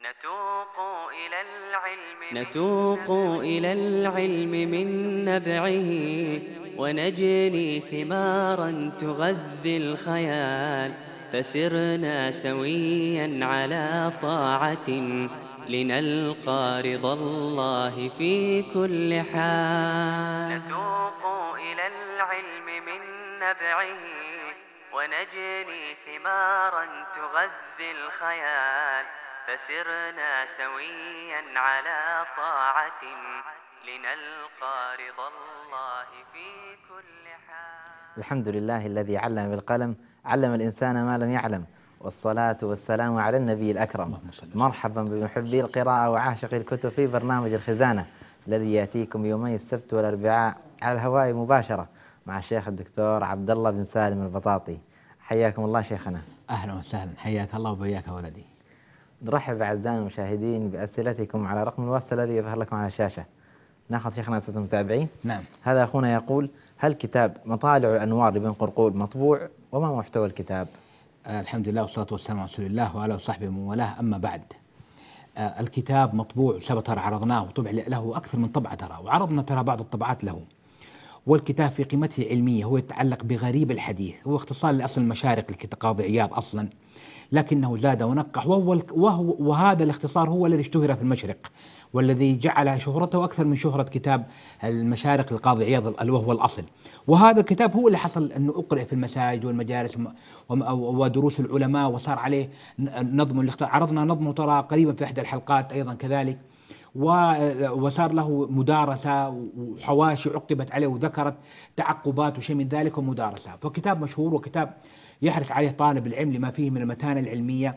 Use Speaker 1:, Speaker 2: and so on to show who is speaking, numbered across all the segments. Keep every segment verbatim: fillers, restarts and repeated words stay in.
Speaker 1: نتوق إلى العلم نتوق إلى العلم من نبعه، ونجني ثمارا تغذي الخيال، فسرنا سويا على طاعة لنلقى رضا الله في كل حال. نتوق إلى العلم من نبعه، ونجني ثمارا تغذي الخيال، فسرنا سويا على طاعة لنلقى رضا الله في كل حال.
Speaker 2: الحمد لله الذي علم بالقلم، علم الإنسان ما لم يعلم، والصلاة والسلام على النبي الأكرم. مرحبا بمحبي القراءة وعاشقي الكتب في برنامج الخزانة الذي يأتيكم يومي السبت والأربعاء على الهواء مباشرة مع الشيخ الدكتور عبد الله بن سالم البطاطي. حياكم الله شيخنا.
Speaker 3: أهلا وسهلا، حياك الله وبياك ولدي.
Speaker 2: نرحب أعزائنا المشاهدين بأسئلتكم على رقم الواتس الذي يظهر لكم على الشاشة. ناخذ شيخنا أسئلة المتابعين.
Speaker 3: نعم.
Speaker 2: هذا أخونا يقول: هل كتاب مطالع الأنوار لابن قرقول مطبوع؟ وما محتوى الكتاب؟
Speaker 3: آه الحمد لله والصلاة والسلام على رسول الله وعلى وصحبه ومن والاه، أما بعد. آه الكتاب مطبوع سبق عرضناه وطبع له أكثر من طبعة ترى، وعرضنا ترى بعض الطبعات له. والكتاب في قيمته العلمية هو يتعلق بغريب الحديث، هو اختصار لأصل المشارق لقاضي عياض أصلا، لكنه زاد ونقح، وهو, وهو وهذا الاختصار هو الذي اشتهر في المشرق، والذي جعل شهرته أكثر من شهرة كتاب المشارق للقاضي عياض وهو الأصل. وهذا الكتاب هو اللي حصل أنه أقرأ في المساجد والمجالس ودروس العلماء، وصار عليه نظم. عرضنا نظمه ترى قريبا في إحدى الحلقات أيضا كذلك، وصار له مدارسة وحواشي عقبت عليه وذكرت تعقبات وشيء من ذلك ومدارسة. فكتاب مشهور وكتاب يحرص عليه طالب العلم لما فيه من المتانة العلمية.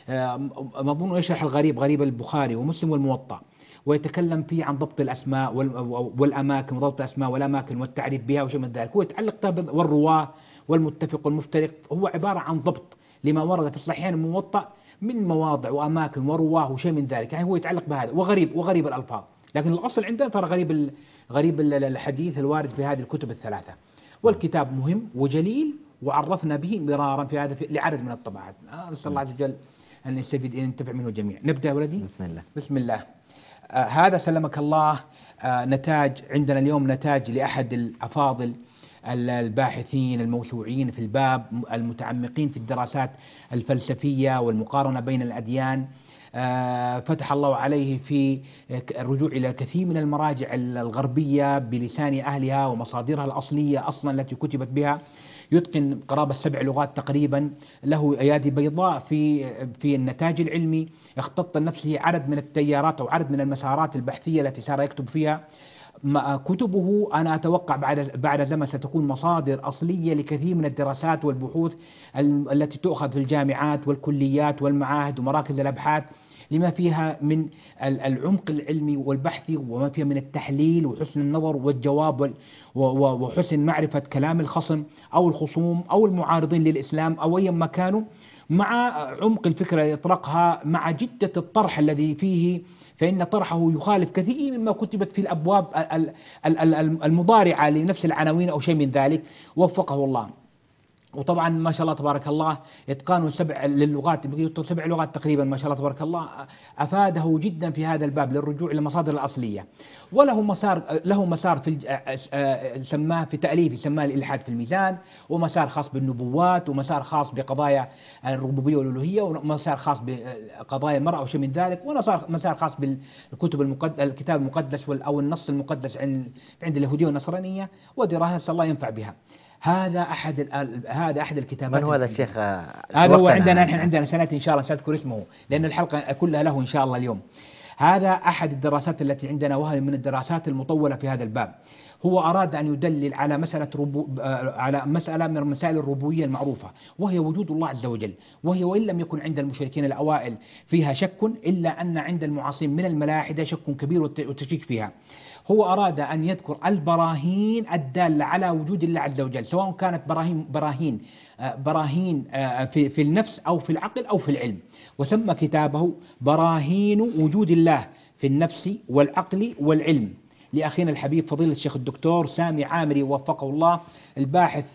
Speaker 3: أظن يشرح الغريب غريب البخاري ومسلم والموطأ، ويتكلم فيه عن ضبط الأسماء والأماكن، وضبط الأسماء والأماكن والتعريف بها وشيء من ذلك. هو يتعلق والرواة والمتفق والمفترق، هو عبارة عن ضبط لما ورد في الصحيحين الموطأ من مواضع وأماكن ورواه وشيء من ذلك، يعني هو يتعلق بهذا وغريب وغريب الألفاظ. لكن الأصل عندنا ترى غريب غريب الحديث الوارد في هذه الكتب الثلاثة. والكتاب مهم وجليل، وعرفنا به مرارا في هذا لعدد من الطبعات. نسأل الله عز وجل أن يستفيد ينتفع منه الجميع. نبدأ يا ولدي.
Speaker 2: بسم الله.
Speaker 3: بسم الله. آه هذا سلمك الله آه نتاج عندنا اليوم، نتاج لأحد الأفاضل الباحثين الموسوعين في الباب، المتعمقين في الدراسات الفلسفية والمقارنة بين الأديان. آه فتح الله عليه في الرجوع إلى كثير من المراجع الغربية بلسان أهلها ومصادرها الأصلية أصلا التي كتبت بها. يتقن قرابة سبع لغات تقريبا، له أيادي بيضاء في في النتاج العلمي، اختط لنفسه عدد من التيارات أو عدد من المسارات البحثية التي صار يكتب فيها. كتبه أنا أتوقع بعد بعد زمن ستكون مصادر أصلية لكثير من الدراسات والبحوث التي تؤخذ في الجامعات والكليات والمعاهد ومراكز الأبحاث، لما فيها من العمق العلمي والبحثي، وما فيها من التحليل وحسن النظر والجواب وحسن معرفة كلام الخصم أو الخصوم أو المعارضين للإسلام أو أي ما كانوا، مع عمق الفكرة يطرقها، مع جدة الطرح الذي فيه، فإن طرحه يخالف كثير مما كتبت في الأبواب المضارعة لنفس العناوين أو شيء من ذلك، وفقه الله. وطبعا ما شاء الله تبارك الله إتقانه سبع للغات، سبع لغات تقريبا ما شاء الله تبارك الله، أفاده جدا في هذا الباب للرجوع إلى المصادر الأصلية. وله مسار له مسار في سماه في تأليف سماه الإلحاد في الميزان، ومسار خاص بالنبوات، ومسار خاص بقضايا الربوبية والألوهية، ومسار خاص بقضايا المرأة وشيء من ذلك، ومسار خاص بالكتب المقدس الكتاب المقدس أو النص المقدس عند اليهودية والنصرانية، ودراسة الله ينفع بها. هذا أحد هذا أحد الكتابات.
Speaker 2: من هو هذا الشيخ؟
Speaker 3: هذا هو عندنا نحن عندنا سنتي إن شاء الله سأذكر اسمه لأن الحلقة كلها له إن شاء الله اليوم. هذا أحد الدراسات التي عندنا، وهي من الدراسات المطولة في هذا الباب. هو أراد أن يدلل على مسألة ربو على مسألة من مسائل الربوبية المعروفة، وهي وجود الله عز وجل، وهي وإن لم يكن عند المشركين الأوائل فيها شك، إلا أن عند المعاصرين من الملاحدة شك كبير وتشكيك فيها. هو أراد أن يذكر البراهين الدالة على وجود الله عز وجل، سواء كانت براهين براهين براهين في في النفس أو في العقل أو في العلم، وسمى كتابه براهين وجود الله في النفس والعقل والعلم، لأخينا الحبيب فضيلة الشيخ الدكتور سامي عامري وفقه الله، الباحث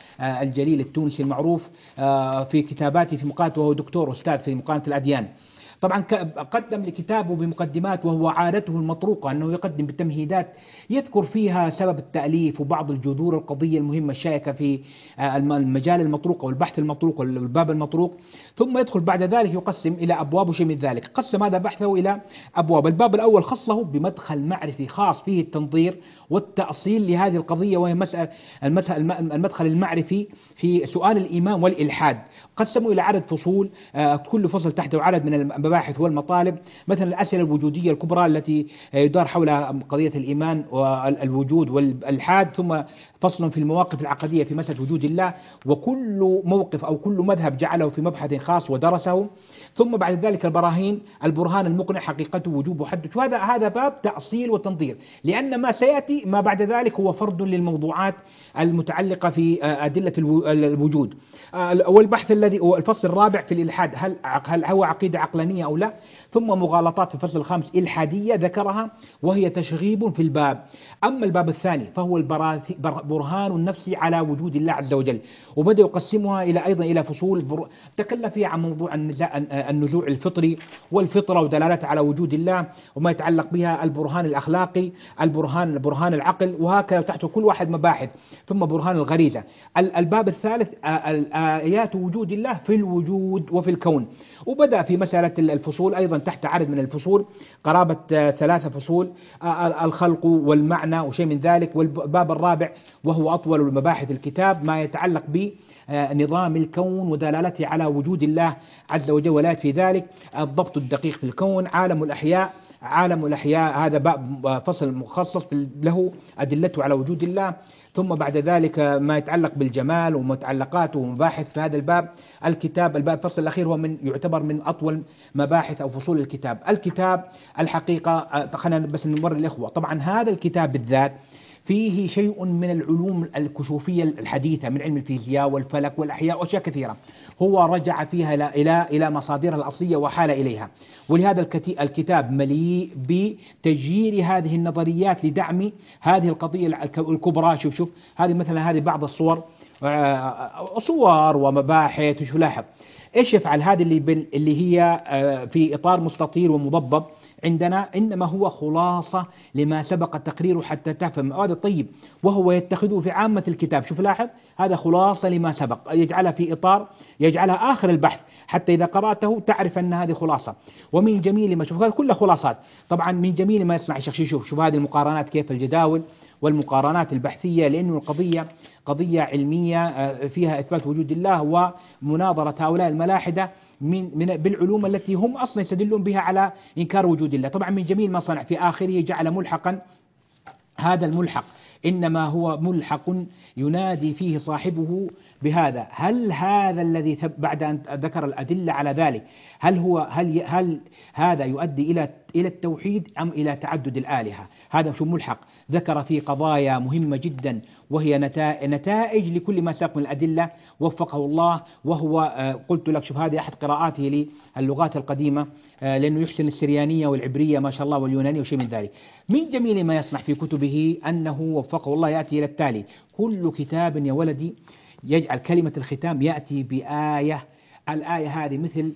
Speaker 3: الجليل التونسي المعروف في كتاباته في مقارنة، وهو دكتور أستاذ في مقارنة الأديان. طبعا قدم لكتابه بمقدمات، وهو عادته المطروقة أنه يقدم بتمهيدات يذكر فيها سبب التأليف وبعض الجذور القضية المهمة الشائكة في المجال المطروق أو البحث المطروق أو الباب المطروق، ثم يدخل بعد ذلك يقسم إلى أبواب وشيء من ذلك. قسم هذا بحثه إلى أبواب. الباب الأول خصه بمدخل معرفي خاص فيه التنظير والتأصيل لهذه القضية، وهي مسألة المدخل المعرفي في سؤال الإيمان والإلحاد. قسموا إلى عدد فصول، كل فصل تحته عدد من المباحث والمطالب، مثلا الأسئلة الوجودية الكبرى التي يدار حولها قضية الإيمان والوجود والإلحاد، ثم فصل في المواقف العقدية في مسألة وجود الله، وكل موقف أو كل مذهب جعله في مبحث خاص ودرسه، ثم بعد ذلك البراهين، البرهان المقنع حقيقته وجوب وحدث. وهذا هذا باب تأصيل وتنظير، لأن ما سيأتي ما بعد ذلك هو فرد للموضوعات المتعلقة في أدلة الوجود. والبحث الذي هو الفصل الرابع في الإلحاد، هل هل هو عقيدة عقلانية أو لا، ثم مغالطات في الفصل الخامس إلحادية ذكرها وهي تشغيب في الباب. أما الباب الثاني فهو البرهان النفسي على وجود الله عز وجل، وبدأ يقسمها إلى أيضا إلى فصول بر... تكلم فيها عن موضوع النزوع الفطري والفطرة ودلالته على وجود الله وما يتعلق بها، البرهان الأخلاقي، البرهان برهان العقل، وهكذا تحت كل واحد مباحث، ثم برهان الغريزة. الباب الثالث آيات وجود الله في الوجود وفي الكون، وبدأ في مسألة الفصول أيضا تحت عدد من الفصول قرابة ثلاثة فصول، الخلق والمعنى وشيء من ذلك. والباب الرابع وهو أطول المباحث الكتاب ما يتعلق بنظام الكون ودلالته على وجود الله عز وجل ولا في ذلك، الضبط الدقيق في الكون، عالم الأحياء عالم الأحياء هذا باب فصل مخصص له أدلته على وجود الله، ثم بعد ذلك ما يتعلق بالجمال ومتعلقاته ومباحث في هذا الباب. الكتاب الباب الفصل الأخير هو من يعتبر من أطول مباحث أو فصول الكتاب. الكتاب الحقيقة خلينا بس نمر الإخوة، طبعا هذا الكتاب بالذات فيه شيء من العلوم الكشوفية الحديثة من علم الفيزياء والفلك والأحياء وأشياء كثيرة، هو رجع فيها إلى إلى إلى مصادرها الأصلية وحال إليها. ولهذا الكتاب مليء بتجير هذه النظريات لدعم هذه القضية الكبرى. شوف شوف هذه مثلا هذه بعض الصور، صور ومباحث. وشوف لاحظ إيش يفعل هذه اللي اللي هي في إطار مستطيل ومضبب عندنا، إنما هو خلاصة لما سبق تقريره حتى تفهم هذا طيب، وهو يتخذه في عامة الكتاب. شوف لاحظ هذا خلاصة لما سبق، يجعلها في إطار يجعلها آخر البحث حتى إذا قرأته تعرف أن هذه خلاصة. ومن جميل ما شوف هذه كلها خلاصات، طبعا من جميل ما يسمع الشيخ شوف شوف هذه المقارنات كيف الجداول والمقارنات البحثية، لأنه القضية قضية علمية فيها إثبات وجود الله ومناظرة هؤلاء الملاحدة من من بالعلوم التي هم أصلا يستدلون بها على إنكار وجود الله. طبعا من جميل ما صنع في آخره جعل ملحقا، هذا الملحق إنما هو ملحق ينادي فيه صاحبه بهذا، هل هذا الذي بعد أن ذكر الأدلة على ذلك هل هو هل هل هذا يؤدي إلى إلى التوحيد أم إلى تعدد الآلهة؟ هذا شو ملحق ذكر فيه قضايا مهمة جدا، وهي نتائج لكل ما ساق من الأدلة وفقه الله. وهو قلت لك شوف هذه أحد قراءاته للغات القديمة، لأنه يحسن السريانية والعبرية ما شاء الله واليونانية وشيء من ذلك. من جميل ما يصنع في كتبه أنه وفقه الله يأتي إلى التالي: كل كتاب يا ولدي يجعل كلمة الختام يأتي بآية، الآية هذه مثل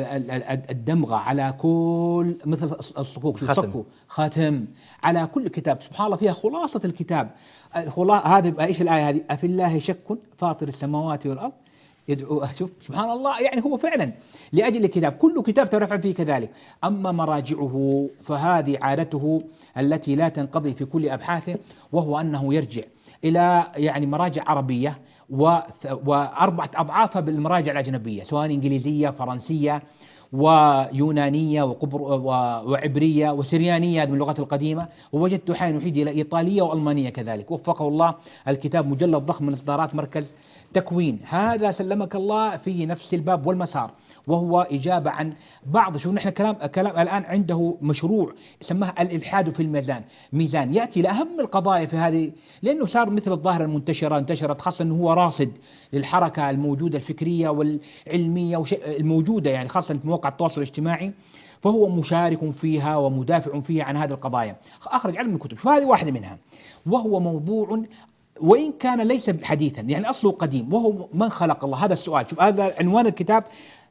Speaker 3: الدمغة على كل مثل الصفوف
Speaker 2: ختم.
Speaker 3: ختم على كل كتاب، سبحان الله فيها خلاصة الكتاب. هذه إيش الآية هذه؟ أفي الله شك فاطر السماوات والأرض يدعو. شوف سبحان الله، يعني هو فعلا لأجل الكتاب، كل كتاب ترفع فيه كذلك. أما مراجعه فهذه عادته التي لا تنقضي في كل أبحاثه، وهو أنه يرجع إلى يعني مراجع عربية وأربعة أضعافها بالمراجع الأجنبية، سواء إنجليزية فرنسية ويونانية وقبر وعبرية وسريانية من اللغات القديمة، ووجدت أحيانا يحيد إلى إيطالية وألمانية كذلك. وفقه الله الكتاب مجلد ضخم من إصدارات مركز تكوين، هذا سلمك الله في نفس الباب والمسار، وهو إجابة عن بعض شو نحن كلام كلام الآن عنده مشروع سماه الإلحاد في الميزان، ميزان يأتي لأهم القضايا في هذه، لأنه صار مثل الظاهرة المنتشرة انتشرت، خاصة أنه هو راصد للحركة الموجودة الفكرية والعلمية الموجودة يعني خاصة في مواقع التواصل الاجتماعي، فهو مشارك فيها ومدافع فيها عن هذه القضايا. أخرج علم من الكتب، فهذه واحدة منها، وهو موضوع وإن كان ليس حديثا يعني أصله قديم، وهو من خلق الله. هذا السؤال، شوف هذا عنوان الكتاب،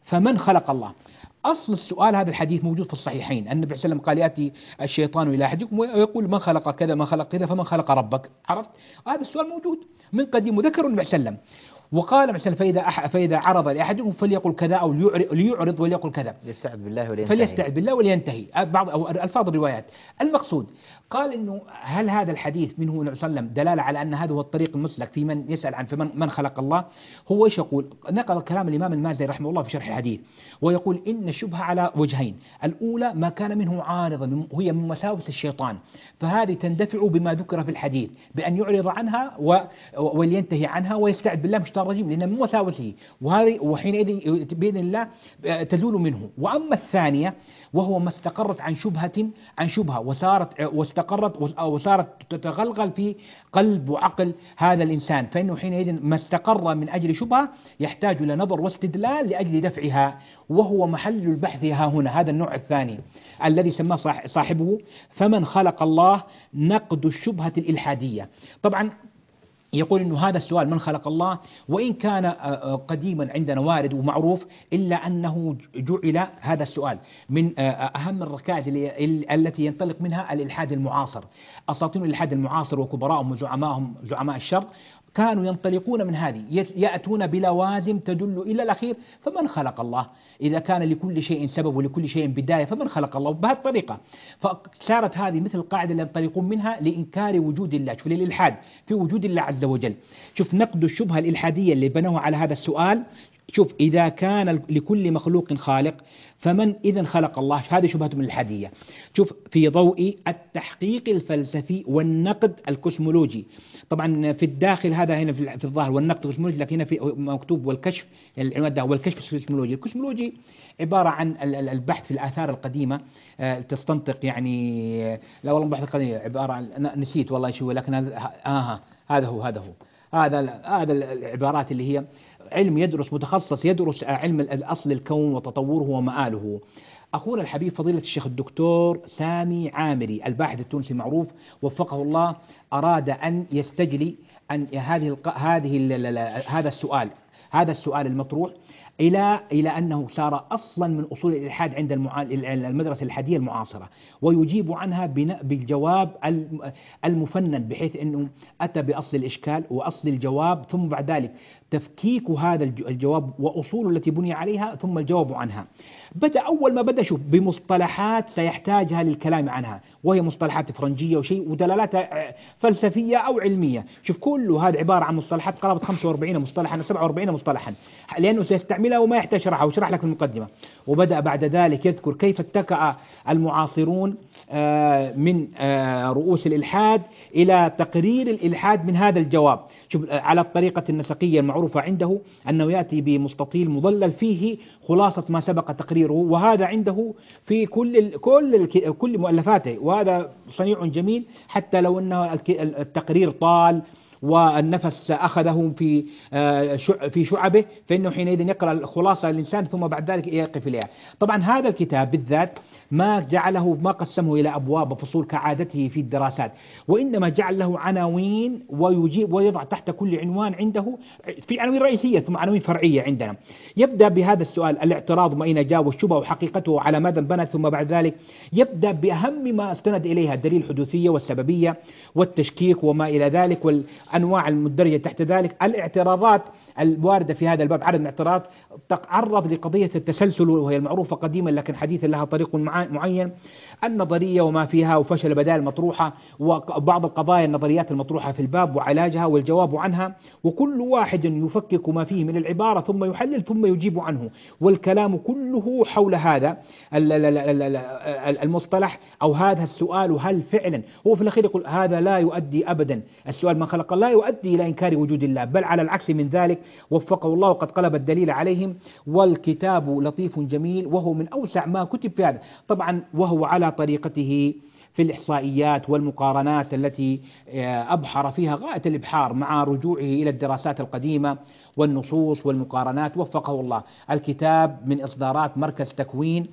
Speaker 3: فمن خلق الله. أصل السؤال هذا الحديث موجود في الصحيحين، النبي صلى الله عليه وسلم قال يأتي الشيطان إلى أحدكم ويقول من خلق كذا من خلق كذا فمن خلق ربك. عرفت؟ هذا السؤال موجود من قديم وذكر النبي صلى الله عليه وسلم. وقال مثلا فإذا أح فإذا عرض لأحدكم فليقل كذا أو ليعرض وليقل كذا،
Speaker 2: يستعذ بالله ولينتهي،
Speaker 3: فليستعذ بالله ولينتهي. بعض أو ألفاظ الروايات. المقصود قال إنه هل هذا الحديث منه النبي صلى الله عليه وسلم دلالة على أن هذا هو الطريق المسلك في من يسأل عن فمن من خلق الله؟ هو إيش يقول؟ نقل كلام الإمام المازري رحمه الله في شرح الحديث، ويقول إن الشبهة على وجهين، الأولى ما كان منه عارضا وهي من مساوس الشيطان، فهذه تندفع بما ذكر في الحديث بأن يعرض عنها ولينتهي عنها ويستعذ بالله من الشيطان الرجيم لأن من مساوسه، وهذه وحينئذ بإذن الله تزول منه. وأما الثانية وهو ما استقرت عن شبهة عن شبهة وصارت واستقرت وصارت تتغلغل في قلب وعقل هذا الإنسان، فإنه حينئذ ما استقر من أجل شبهة يحتاج إلى نظر واستدلال لأجل دفعها، وهو محل البحث ها هنا. هذا النوع الثاني الذي سماه صاحبه فمن خلق الله نقد الشبهة الإلحادية. طبعا يقول إنه هذا السؤال من خلق الله وإن كان قديما عندنا وارد ومعروف، إلا أنه جعل هذا السؤال من أهم الركائز التي ينطلق منها الإلحاد المعاصر. أساطين الإلحاد المعاصر وكبراءهم وزعمائهم زعماء الشر كانوا ينطلقون من هذه، يأتون بلوازم تدل إلى الأخير فمن خلق الله؟ إذا كان لكل شيء سبب ولكل شيء بداية فمن خلق الله؟ بهذه الطريقة فصارت هذه مثل القاعدة اللي ينطلقون منها لإنكار وجود الله. شوف للإلحاد في وجود الله عز وجل. شوف نقد الشبهة الإلحادية اللي بنوها على هذا السؤال. شوف إذا كان لكل مخلوق خالق فمن إذن خلق الله؟ هذه شبهة من الإلحادية. شوف في ضوء التحقيق الفلسفي والنقد الكوسمولوجي، طبعا في الداخل هذا هنا في الظاهر والنقد الكوسمولوجي، لكن هنا في مكتوب والكشف العنوان ده والكشف الكوسمولوجي. الكوسمولوجي عبارة عن البحث في الآثار القديمة، تستنطق يعني لا والله البحث القديم عبارة عن نسيت والله شو، لكن هذا آه هذا هو هذا هو هذا هذا العبارات اللي هي علم يدرس متخصص يدرس علم الأصل الكون وتطوره ومآله. أخونا الحبيب فضيلة الشيخ الدكتور سامي عامري الباحث التونسي المعروف وفقه الله أراد أن يستجلي أن هذه هذه هذا السؤال هذا السؤال المطروح إلى إلى أنه صار أصلا من أصول الإلحاد عند المدرسة الإلحادية المعاصرة، ويجيب عنها بالجواب المفنن بحيث أنه أتى بأصل الإشكال وأصل الجواب، ثم بعد ذلك تفكيك هذا الجواب وأصوله التي بني عليها ثم الجواب عنها. بدأ أول ما بدأ شوف بمصطلحات سيحتاجها للكلام عنها، وهي مصطلحات فرنجية وشيء ودلالات فلسفية أو علمية. شوف كل هذا عبارة عن مصطلحات قرابة خمسة وأربعين مصطلحا سبعة وأربعين مصطلحا، لأنه سيستعملها وما يحتاج شرحها وشرح لك المقدمة. وبدأ بعد ذلك يذكر كيف اتكأ المعاصرون من رؤوس الإلحاد إلى تقرير الإلحاد من هذا الجواب. شوف على الطريقة النسقية المعروفة عنده أنه يأتي بمستطيل مظلل فيه خلاصة ما سبق تقريره، وهذا عنده في كل كل كل مؤلفاته، وهذا صنيع جميل حتى لو أن التقرير طال والنفس أخذه في في شعبه، فإنه حينئذ يقرأ الخلاصة للإنسان ثم بعد ذلك يقف إليها. طبعا هذا الكتاب بالذات ما جعله ما قسمه إلى أبواب وفصول كعادته في الدراسات، وإنما جعل له عناوين ويجيب ويضع تحت كل عنوان عنده في عناوين رئيسية ثم عناوين فرعية عندنا. يبدأ بهذا السؤال الاعتراض ما أين جاء والشبهة وحقيقته على ماذا انبنت، ثم بعد ذلك يبدأ بأهم ما استند إليها الدليل الحدوثية والسببية والتشكيك وما إلى ذلك والأنواع المندرجة تحت ذلك. الاعتراضات الواردة في هذا الباب عدد من الاعتراض تتعرض لقضية التسلسل وهي المعروفة قديما لكن حديثا لها طريق معين، النظرية وما فيها وفشل البدائل المطروحة وبعض القضايا النظريات المطروحة في الباب وعلاجها والجواب عنها، وكل واحد يفكك ما فيه من العبارة ثم يحلل ثم يجيب عنه، والكلام كله حول هذا المصطلح أو هذا السؤال. وهل فعلا هو في الأخير يقول هذا لا يؤدي أبدا، السؤال من خلق الله يؤدي إلى إنكار وجود الله، بل على العكس من ذلك وفقه الله وقد قلب الدليل عليهم. والكتاب لطيف جميل وهو من أوسع ما كتب في هذا طبعا، وهو على طريقته في الإحصائيات والمقارنات التي أبحر فيها غاية الإبحار مع رجوعه إلى الدراسات القديمة والنصوص والمقارنات وفقه الله. الكتاب من إصدارات مركز تكوين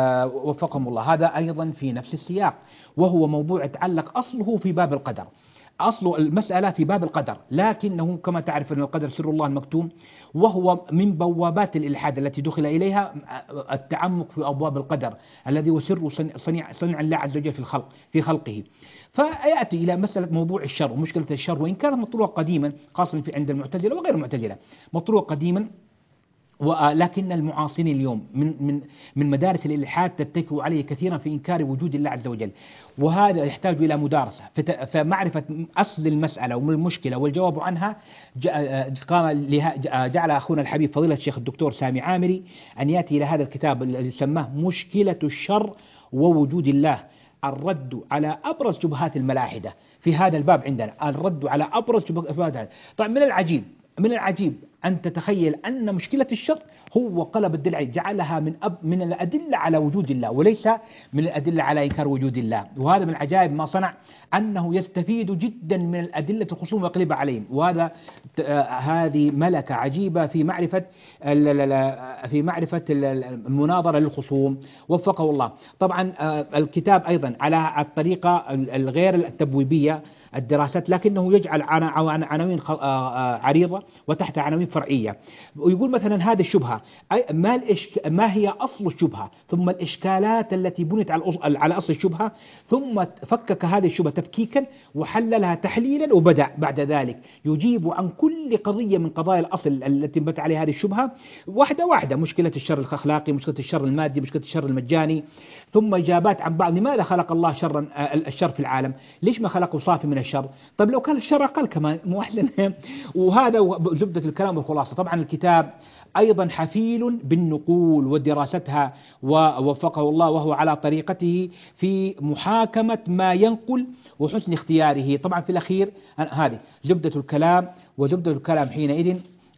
Speaker 3: وفقهم الله، هذا أيضا في نفس السياق، وهو موضوع يتعلق أصله في باب القدر. أصل المسألة في باب القدر، لكنه كما تعرف أن القدر سر الله المكتوم، وهو من بوابات الإلحاد التي دخل إليها التعمق في أبواب القدر الذي هو سر صنيع صنع الله عز وجل في الخلق في خلقه. فيأتي إلى مسألة موضوع الشر ومشكلة الشر، وإن كانت مطروحة قديما خاصة في عند المعتزلة وغير المعتزلة، مطروحة قديما، ولكن المعاصرين اليوم من من من مدارس الإلحاد تتكئ عليه كثيرا في إنكار وجود الله عز وجل، وهذا يحتاج إلى مدارسة فمعرفة أصل المسألة والمشكلة والجواب عنها. قام جعل أخونا الحبيب فضيلة الشيخ الدكتور سامي عامري أن يأتي إلى هذا الكتاب الذي سماه مشكلة الشر ووجود الله، الرد على أبرز شبهات الملاحدة في هذا الباب عندنا، الرد على أبرز شبهات. طبعا من العجيب من العجيب أن تتخيل أن مشكلة الشر هو قلب الدلع، جعلها من أب من الأدلة على وجود الله وليس من الأدلة على إنكار وجود الله. وهذا من العجائب ما صنع، أنه يستفيد جدا من الأدلة الخصوم ويقلبها عليهم، وهذا هذه ملكة عجيبة في معرفة في معرفة المناظرة للخصوم، وفقه الله. طبعا الكتاب أيضا على الطريقة الغير التبويبية الدراسات، لكنه يجعل عناوين عريضة وتحت عناوين فرعية، ويقول مثلا هذه الشبهة ما, ما هي أصل الشبهة، ثم الإشكالات التي بنت على أصل الشبهة، ثم فكك هذه الشبهة تفكيكا وحللها تحليلا، وبدأ بعد ذلك يجيب عن كل قضية من قضايا الأصل التي بنت عليها هذه الشبهة واحدة واحدة، مشكلة الشر الأخلاقي، مشكلة الشر المادي، مشكلة الشر المجاني، ثم إجابات عن بعض لماذا خلق الله شرا الشر في العالم، ليش ما خلقه صافي من الشر، طيب لو كان الشر أقل كمان مو أحسن. وهذا زبدة الكلام والخلاصة. طبعا الكتاب أيضا حفيل بالنقول ودراستها ووفقه الله، وهو على طريقته في محاكمة ما ينقل وحسن اختياره. طبعا في الأخير هذه زبدة الكلام، وزبدة الكلام حينئذ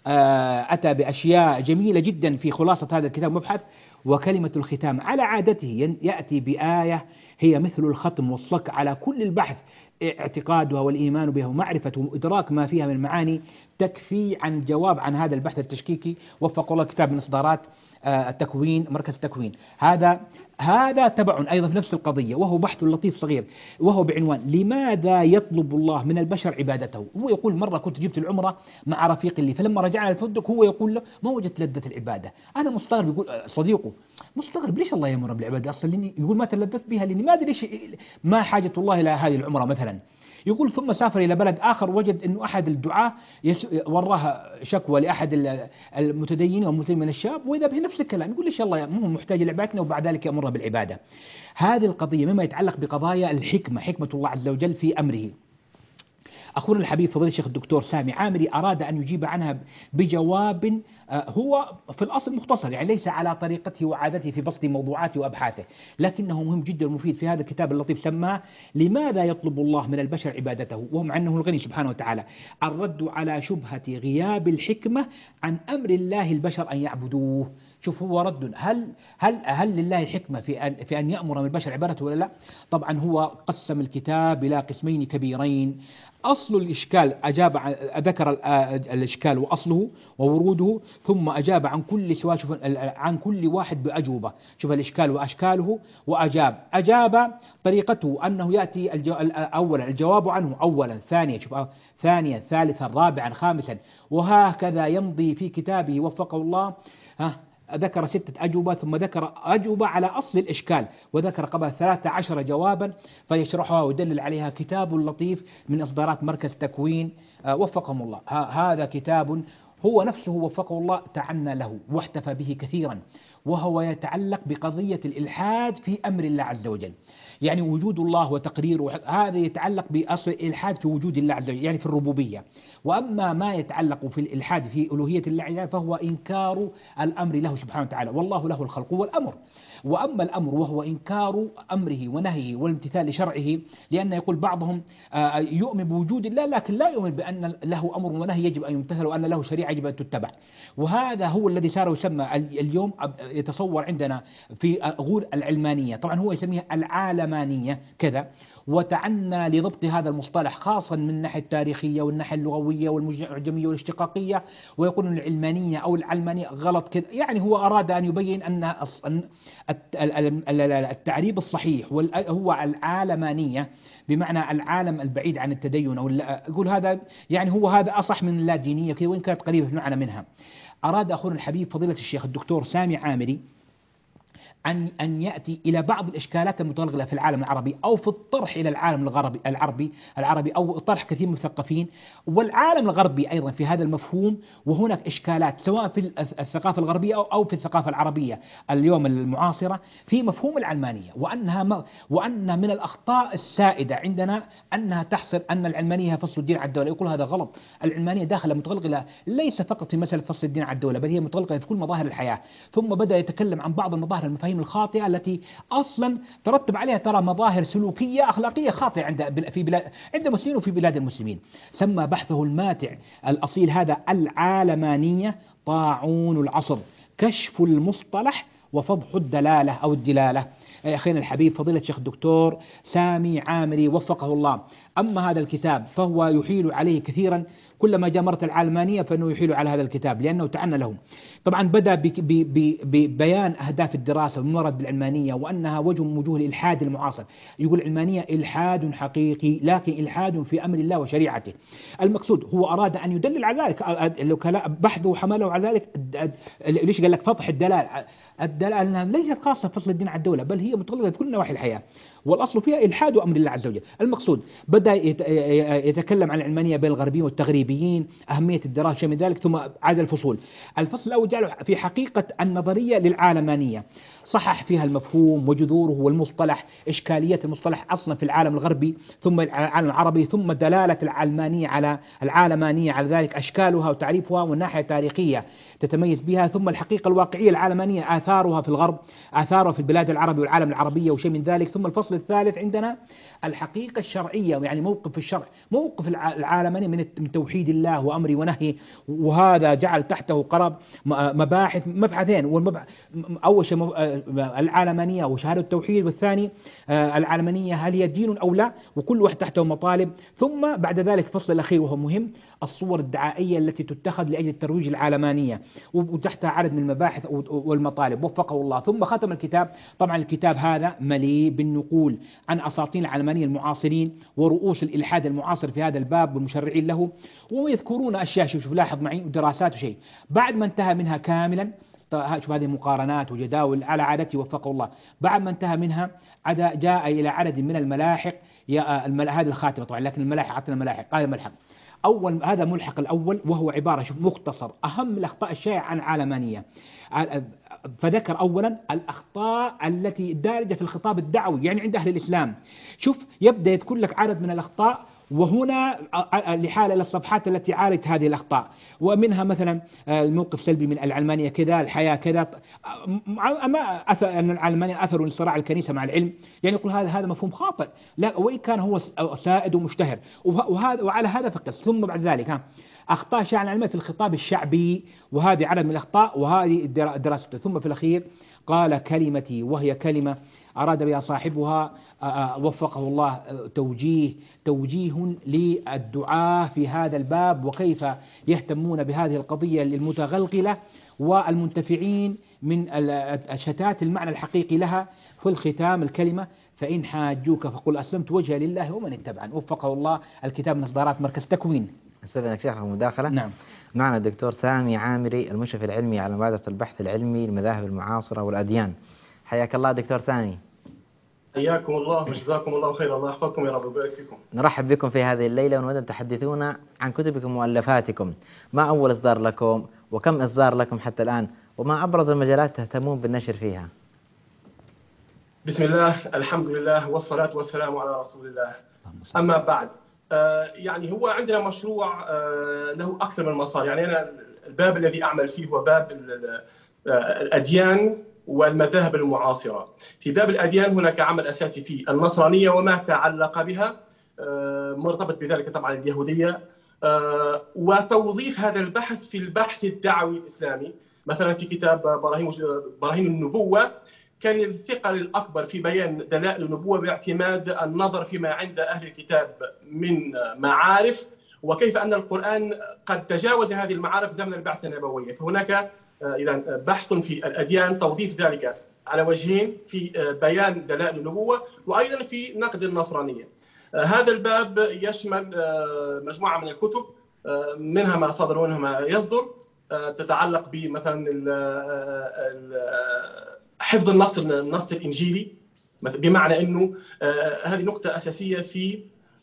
Speaker 3: أتى بأشياء جميلة جدا في خلاصة هذا الكتاب مبحث. وكلمة الختام على عادته يأتي بآية هي مثل الختم والصك على كل البحث، اعتقادها والإيمان بها ومعرفة وإدراك ما فيها من معاني تكفي عن جواب عن هذا البحث التشكيكي. وفق الله كتاب من إصدارات التكوين، مركز التكوين، هذا هذا تبع أيضا في نفس القضية، وهو بحث لطيف صغير، وهو بعنوان لماذا يطلب الله من البشر عبادته. هو يقول مرة كنت جبت العمرة مع رفيق لي، فلما رجعنا الفندق هو يقول له ما وجدت لذة العبادة. أنا مستغرب، يقول صديقه مستغرب ليش الله يأمر بالعبادة أصلا، لأني يقول ما تلذت بها لأني ما أدري ليش ما حاجة الله إلى هذه العمرة مثلا. يقول ثم سافر إلى بلد آخر وجد أنه أحد الدعاة وراه شكوى لأحد المتدينين والمسلمين من الشاب، وإذا به نفس الكلام، يقول ليش الله مو محتاج لعبادتنا وبعد ذلك يأمر بالعبادة. هذه القضية مما يتعلق بقضايا الحكمة، حكمة الله عز وجل في أمره. أخونا الحبيب فضيلة الشيخ الدكتور سامي عامري أراد أن يجيب عنها بجواب هو في الأصل مختصر، يعني ليس على طريقته وعادته في بسط موضوعاته وأبحاثه، لكنه مهم جدا ومفيد في هذا الكتاب اللطيف سماه لماذا يطلب الله من البشر عبادته وهم عنه الغني سبحانه وتعالى، الرد على شبهة غياب الحكمة عن أمر الله البشر أن يعبدوه. شوف هو رد، هل هل هل لله حكمة في أن في أن يأمر من البشر عبادته ولا لا؟ طبعا هو قسم الكتاب إلى قسمين كبيرين. أصل الإشكال أجاب ذكر الإشكال وأصله ووروده، ثم أجاب عن كل سواء شوف عن كل واحد بأجوبة. شوف الإشكال وأشكاله وأجاب. أجاب طريقته أنه يأتي الجو... أولا الجواب عنه أولا، ثانيا شوف ثانيا ثالثا رابعا خامسا، وهكذا يمضي في كتابه وفقه الله. ها ذكر ستة أجوبة، ثم ذكر أجوبة على أصل الإشكال، وذكر قبل ثلاثة عشر جوابا فيشرحها ويدلل عليها. كتاب لطيف من إصدارات مركز تكوين وفقهم الله. هذا كتاب هو نفسه وفقه الله تعنى له واحتفى به كثيرا، وهو يتعلق بقضية الإلحاد في أمر الله عز وجل، يعني وجود الله وتقريره، هذا يتعلق بأصل الإلحاد في وجود الله عز وجل يعني في الربوبية. وأما ما يتعلق في الإلحاد في ألوهية الله عز وجل فهو إنكار الأمر له سبحانه وتعالى، والله له الخلق والأمر. وأما الأمر وهو إنكار أمره ونهيه والامتثال لشرعه، لأن يقول بعضهم يؤمن بوجود الله لكن لا يؤمن بأن له أمر ونهي يجب أن يمتثل وأن له شريعة يجب أن تتبع. وهذا هو الذي صار يسمى اليوم يتصور عندنا في أقول العلمانية، طبعا هو يسميها العالمانية كذا، وتعنى لضبط هذا المصطلح خاصا من الناحية التاريخية والناحية اللغوية والمعجمية والاشتقاقية، ويقول أن العلمانية أو العلمانية غلط كذا. يعني هو أراد أن يبين أن التعريب الصحيح هو العالمانية بمعنى العالم البعيد عن التدين، أو يقول هذا يعني هو هذا أصح من اللادينية كذا، وإن كانت قريبة في المعنى منها. أراد أخونا الحبيب فضيلة الشيخ الدكتور سامي عامري أن أن يأتي إلى بعض الإشكالات المتغلغلة في العالم العربي، أو في الطرح إلى العالم الغربي العربي العربي أو طرح كثير من المثقفين والعالم الغربي أيضا في هذا المفهوم. وهناك إشكالات سواء في الثقافة الغربية أو أو في الثقافة العربية اليوم المعاصرة في مفهوم العلمانية، وأنها وأن من الأخطاء السائدة عندنا أنها تحصر أن العلمانية فصل الدين على الدولة. يقول هذا غلط، العلمانية داخلة متغلغلة ليس فقط في مسألة فصل الدين على الدولة، بل هي متغلغلة في كل مظاهر الحياة. ثم بدأ يتكلم عن بعض المظاهر المفاهيم الخاطئة التي أصلا ترتب عليها ترى مظاهر سلوكية أخلاقية خاطئة عند في بلاد عند المسلمين وفي بلاد المسلمين. سمى بحثه الماتع الأصيل هذا العالمانية طاعون العصر، كشف المصطلح وفضح الدلالة أو الدلالة. أخينا الحبيب فضيلة الشيخ الدكتور سامي عامري وفقه الله، أما هذا الكتاب فهو يحيل عليه كثيرا، كلما جاء مرة العلمانية فإنه يحيل على هذا الكتاب لأنه تعنى له. طبعا بدأ ببيان أهداف الدراسة والمراد بالعلمانية وأنها وجه من وجوه الإلحاد المعاصر. يقول العلمانية إلحاد حقيقي، لكن إلحاد في أمر الله وشريعته. المقصود هو أراد أن يدلل على ذلك، بحثه وحمله على ذلك. ليش قال لك فضح الدلال؟ الدلالة أنها ليست خاصة فصل الدين على الدولة، بل هي متغلغلة في كل نواحي الحياة، والأصل فيها إلحاد أمر الله عز وجل. المقصود بدأ يتكلم عن العلمانية بين الغربيين والتغريبيين، أهمية الدراسة من ذلك، ثم عاد الفصول. الفصل الأول جعله في حقيقة النظرية للعالمانية، صحح فيها المفهوم وجذوره والمصطلح، إشكالية المصطلح أصلا في العالم الغربي ثم العالم العربي، ثم دلالة العلمانية على العالمانية على ذلك، أشكالها وتعريفها والناحية التاريخية تتميز بها، ثم الحقيقة الواقعية العالمانية، آثارها في الغرب، آثارها في البلاد العربية والعالم العربية وشيء من ذلك. ثم الفصل الثالث عندنا الحقيقة الشرعية، يعني موقف الشرع، موقف العالمانية من توحيد الله وأمره ونهيه، وهذا جعل تحته قرب مباحث مبحثين. والمبحث أول شيء العالمانية وشهادة التوحيد، والثاني العالمانية هل هي دين أو لا، وكل واحد تحته مطالب. ثم بعد ذلك الفصل الأخير وهو مهم، الصور الدعائية التي تتخذ لأجل ترويج العالمانية، وتحتها عدد من المباحث والمطالب وفقه الله. ثم ختم الكتاب، طبعا الكتاب هذا مليء بالنقول عن أساطين العلمانية المعاصرين ورؤوس الإلحاد المعاصر في هذا الباب والمشرعين له، ويذكرون أشياء، شوف لاحظ معي، ودراسات وشيء. بعد ما انتهى منها كاملا، شوف هذه مقارنات وجداول على عادته وفقه الله، بعد ما انتهى منها جاء إلى عدد من الملاحق، هذه الخاتمة طبعا، لكن الملاحق عطنا الملاحق قال الملحق. أول هذا ملحق الأول وهو عبارة شوف مختصر أهم الأخطاء الشائعة عن العالمانية، فذكر أولا الأخطاء التي دارجة في الخطاب الدعوي يعني عند أهل الإسلام. شوف يبدأ يذكر لك عدد من الأخطاء، وهنا لحالة الصفحات التي عالجت هذه الأخطاء، ومنها مثلا الموقف سلبي من العلمانية كذا، الحياة كذا، أما أثر أن العلمانية أثر صراع الكنيسة مع العلم، يعني يقول هذا هذا مفهوم خاطئ، لا وإن كان هو سائد ومشتهر، وهذا وعلى هذا فقس. ثم بعد ذلك ها أخطاء شائعة العلمانية في الخطاب الشعبي، وهذه عدد من الأخطاء وهذه دراسته. ثم في الأخير قال كلمتي، وهي كلمة أراد بها صاحبها وفقه الله توجيه توجيه للدعاة في هذا الباب، وكيف يهتمون بهذه القضية المتغلغلة والمنتفعين من شتات المعنى الحقيقي لها. في الختام الكلمة فإن حاجوك فقل أسلمت وجهي لله ومن اتبعني، وفقه الله. الكتاب من إصدارات مركز تكوين.
Speaker 2: استاذنك شيخ المداخلة.
Speaker 3: نعم.
Speaker 2: معنا الدكتور سامي عامري المشرف العلمي على مبادرة البحث العلمي للمذاهب المعاصرة والأديان. حياك الله دكتور سامي.
Speaker 4: حياكم الله وجزاكم الله خيرا، الله يحفظكم يا رب ويبارك فيكم.
Speaker 2: نرحب بكم في هذه الليلة، ونود أن تحدثونا عن كتبكم ومؤلفاتكم. ما أول إصدار لكم، وكم إصدار لكم حتى الآن، وما أبرز المجالات تهتمون بالنشر فيها؟
Speaker 4: بسم الله، الحمد لله، والصلاة والسلام على رسول الله. أما بعد، آه يعني هو عندنا مشروع آه له أكثر من مسار. يعني أنا الباب الذي أعمل فيه هو باب الأديان والمذاهب المعاصرة. في باب الأديان هناك عمل أساسي فيه النصرانية وما تعلق بها، آه مرتبط بذلك طبعا اليهودية، آه وتوظيف هذا البحث في البحث الدعوي الإسلامي، مثلا في كتاب براهين براهين النبوة كان الثقل الأكبر في بيان دلائل النبوة باعتماد النظر فيما عند أهل الكتاب من معارف، وكيف أن القرآن قد تجاوز هذه المعارف زمن البعثة النبوية. فهناك إذا بحث في الأديان توظيف ذلك على وجهين، في بيان دلائل النبوة وأيضا في نقد النصرانية. هذا الباب يشمل مجموعة من الكتب، منها ما صدر ومنها ما يصدر، تتعلق بمثلا حفظ النص النص الإنجيلي، بمعنى أنه هذه نقطة أساسية في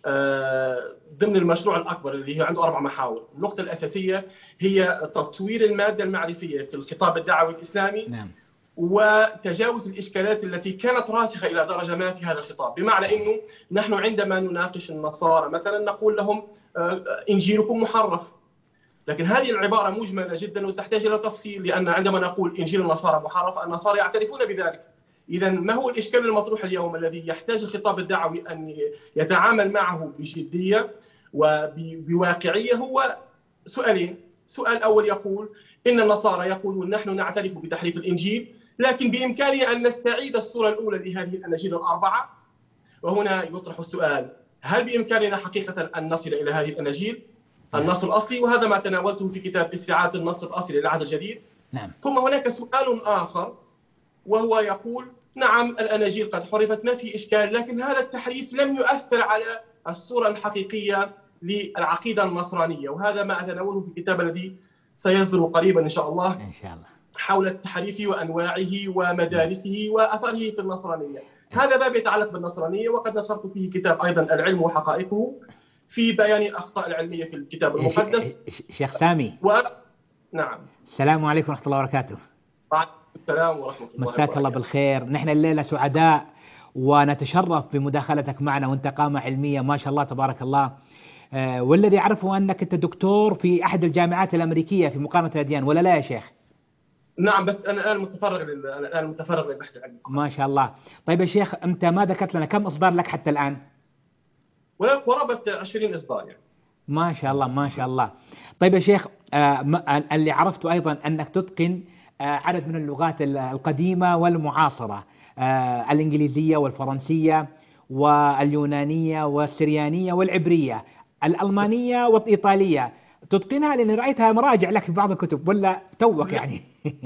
Speaker 4: ضمن المشروع الأكبر اللي هي عنده أربع محاور. النقطة الأساسية هي تطوير المادة المعرفية في الخطاب الدعوي الإسلامي.
Speaker 3: نعم.
Speaker 4: وتجاوز الإشكالات التي كانت راسخة إلى درجة ما في هذا الخطاب، بمعنى أنه نحن عندما نناقش النصارى مثلا نقول لهم إنجيلكم محرف، لكن هذه العبارة مجملة جدا وتحتاج إلى تفصيل، لأن عندما نقول إنجيل النصارى محرف النصارى يعترفون بذلك. إذا ما هو الإشكال المطروح اليوم الذي يحتاج الخطاب الدعوي أن يتعامل معه بجدية وبواقعية؟ هو سؤالين. سؤال أول يقول إن النصارى يقولون نحن نعترف بتحريف الإنجيل، لكن بإمكاننا أن نستعيد الصورة الأولى لهذه الأناجيل الأربعة. وهنا يطرح السؤال: هل بإمكاننا حقيقة أن نصل إلى هذه الأناجيل النص الأصلي؟ وهذا ما تناولته في كتاب استعادة النص الأصلي للعهد الجديد.
Speaker 3: نعم.
Speaker 4: ثم هناك سؤال آخر وهو يقول: نعم الأناجيل قد حرفت، ما في إشكال، لكن هذا التحريف لم يؤثر على الصورة الحقيقية للعقيدة النصرانية. وهذا ما أتناوله في الكتاب الذي سيصدر قريبا إن شاء الله
Speaker 3: إن شاء الله
Speaker 4: حول التحريف وأنواعه ومدارسه وأثره في النصرانية. هذا باب يتعلق بالنصرانية، وقد نشرت فيه كتاب أيضا العلم وحقائقه في بيان الأخطاء العلمية في الكتاب المقدس.
Speaker 3: شيخ سامي.
Speaker 4: و... نعم.
Speaker 3: السلام عليكم ورحمة الله وبركاته.
Speaker 4: وعليكم السلام ورحمة الله وبركاته.
Speaker 3: مساك الله بالخير. نحن الليلة سعداء ونتشرف بمداخلتك معنا، وانت قامة علمية ما شاء الله تبارك الله. آه والذي أعرفه أنك أنت دكتور في أحد الجامعات الأمريكية في مقارنة الأديان، ولا لا يا شيخ؟
Speaker 4: نعم، بس أنا الآن متفرغ لل... أنا الآن متفرغ للبحث العلمي.
Speaker 3: ما شاء الله. طيب يا شيخ، أنت ما ذكرت لنا كم إصدار لك حتى الآن؟
Speaker 4: قرابة عشرين إصدار يعني.
Speaker 3: ما شاء الله ما شاء الله. طيب يا شيخ، آه اللي عرفته أيضا أنك تتقن آه عدد من اللغات القديمة والمعاصرة، آه الإنجليزية والفرنسية واليونانية والسريانية والعبرية، الألمانية والإيطالية، تتقنها؟ لأني رأيتها مراجع لك في بعض الكتب، ولا توك يعني؟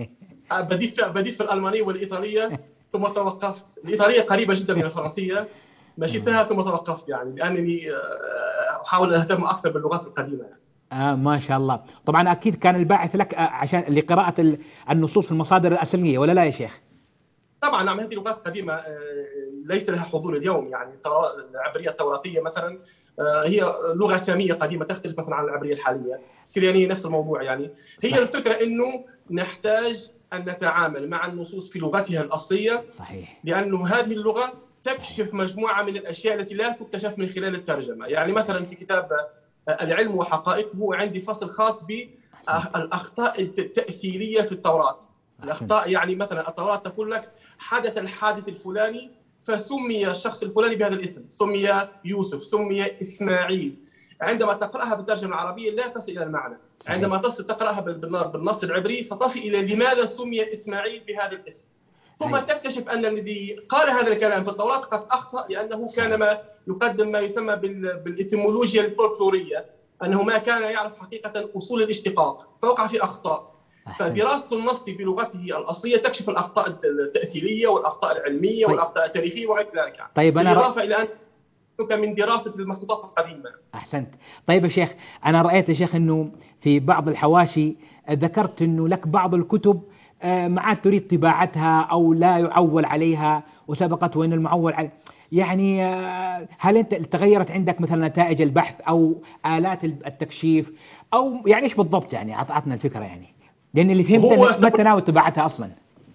Speaker 4: بديت في بديت في الألمانية والإيطالية ثم توقفت. الإيطالية قريبة جدا من الفرنسية، مشيت فيها ثم توقفت يعني، لأنني أحاول أن أهتم أكثر باللغات القديمة يعني.
Speaker 3: آه ما شاء الله. طبعا أكيد كان الباعث لك عشان لقراءة النصوص في المصادر الأصلية، ولا لا يا شيخ؟
Speaker 4: طبعا نعم، هذه لغات قديمة ليس لها حضور اليوم يعني. العبرية التوراتية مثلا هي لغة سامية قديمة تختلف مثلا عن العبرية الحالية. السريانية نفس الموضوع يعني. هي الفكرة إنه نحتاج أن نتعامل مع النصوص في لغتها الأصلية.
Speaker 3: صحيح.
Speaker 4: لأنه هذه اللغة تكشف مجموعة من الأشياء التي لا تكتشف من خلال الترجمة. يعني مثلا في كتاب العلم وحقائقه عندي فصل خاص بالأخطاء التأثيرية في التوراة. الأخطاء يعني مثلا التوراة تقول لك حدث الحادث الفلاني فسمي الشخص الفلاني بهذا الاسم، سمي يوسف، سمي إسماعيل. عندما تقرأها بالترجمة العربية لا تصل إلى المعنى. عندما تصل تقرأها بالنص العبري ستصل إلى لماذا سمي إسماعيل بهذا الاسم. ثم تكتشف أن الذي قال هذا الكلام في التوراة قد أخطأ، لأنه كان ما يقدم ما يسمى بالإتيمولوجيا الفولكلورية، أنه ما كان يعرف حقيقة أصول الاشتقاق فوقع في أخطاء. فدراسة النص بلغته الأصلية تكشف الأخطاء التأثيرية والأخطاء العلمية
Speaker 3: طيب.
Speaker 4: والأخطاء التاريخية وغير ذلك.
Speaker 3: طيب أنا
Speaker 4: بالإضافة إلى أن من دراسة المخطوطات القديمة.
Speaker 3: أحسنت. طيب يا شيخ، أنا رأيت يا شيخ أنه في بعض الحواشي ذكرت أنه لك بعض الكتب ما عاد تريد طباعتها أو لا يعول عليها، وسبقت وأن المعول عليه يعني، هل أنت تغيرت عندك مثلا نتائج البحث أو آلات التكشيف أو يعني إيش بالضبط؟ يعني أعطتنا الفكرة يعني، لأن اللي فهمت أنك ما تناول طباعتها أصلا.